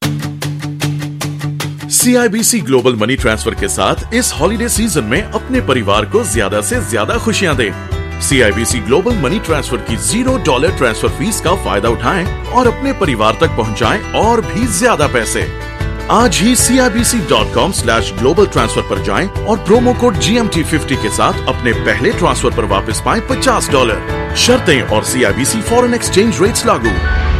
C I B C global money transfer के साथ इस हॉलिडे सीजन में अपने परिवार को ज्यादा से ज्यादा खुशियां दें। C I B C global money transfer की जीरो डॉलर ट्रांसफर फीस का फायदा उठाएं और अपने परिवार तक पहुंचाएं और भी ज्यादा पैसे। आज ही C I B C dot com slash global transfer पर जाएं और promo code G M T fifty के साथ अपने पहले ट्रांसफर पर वापस पाएं पचास डॉलर। शर्तें और C I B C foreign exchange rates लागू।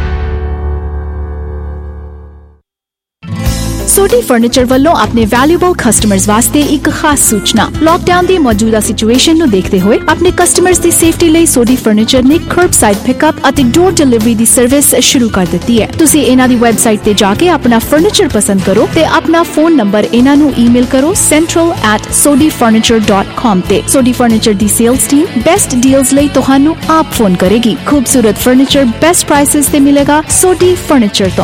ਸੋਡੀ ਫਰਨੀਚਰ ਵੱਲੋਂ ਆਪਣੇ ਵੈਲਿਊਬਲ ਕਸਟਮਰਸ ਵਾਸਤੇ ਇੱਕ ਖਾਸ ਸੂਚਨਾ। ਲਾਕਡਾਊਨ ਦੀ ਮੌਜੂਦਾ ਸਿਚੁਏਸ਼ਨ ਨੂੰ ਦੇਖਦੇ ਹੋਏ ਆਪਣੇ ਕਸਟਮਰਸ ਦੀ ਸੇਫਟੀ ਲਈ ਸੋਡੀ ਫਰਨੀਚਰ ਨੇ ਕਰਬਸਾਈਡ ਪਿਕਅਪ ਅਤੇ ਡੋਰ ਡਿਲੀਵਰੀ ਦੀ ਸਰਵਿਸ ਸ਼ੁਰੂ ਕਰ ਦਿੱਤੀ ਹੈ। ਤੁਸੀਂ ਇਹਨਾਂ ਦੀ ਵੈਬਸਾਈਟ ਤੇ ਜਾ ਕੇ ਆਪਣਾ ਫਰਨੀਚਰ ਪਸੰਦ ਕਰੋ ਤੇ ਆਪਣਾ ਫੋਨ ਨੰਬਰ ਇਹਨਾਂ ਨੂੰ ਈਮੇਲ ਕਰੋ central at sodi furniture dot com ਤੇ। ਸੋਡੀ ਫਰਨੀਚਰ ਦੀ ਸੇਲਸ ਟੀਮ ਬੈਸਟ ਡੀਲਸ ਲਈ ਤੁਹਾਨੂੰ ਆਪ ਫੋਨ ਕਰੇਗੀ। ਖੂਬਸੂਰਤ ਫਰਨੀਚਰ ਬੈਸਟ ਪ੍ਰਾਈਸਸ ਤੇ ਮਿਲੇਗਾ ਸੋਡੀ ਫਰਨੀਚਰ ਤੋਂ।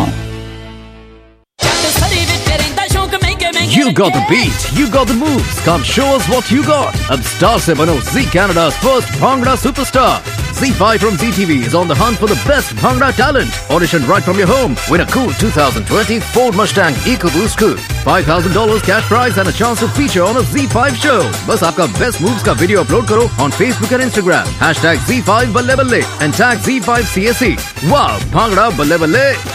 You got the beat, you got the moves. Come show us what you got. Ab star se bano Zee Canada's first Bhangra superstar. Zee five from Z T V is on the hunt for the best Bhangra talent. Audition right from your home. Win a cool twenty twenty Ford Mustang EcoBoost coupe. five thousand dollars cash prize and a chance to feature on a Z five show. Bas aapka best moves ka video upload karo on Facebook and Instagram. Hashtag Z five balle balle and tag Z five C S E. Wow, Bhangra balle balle.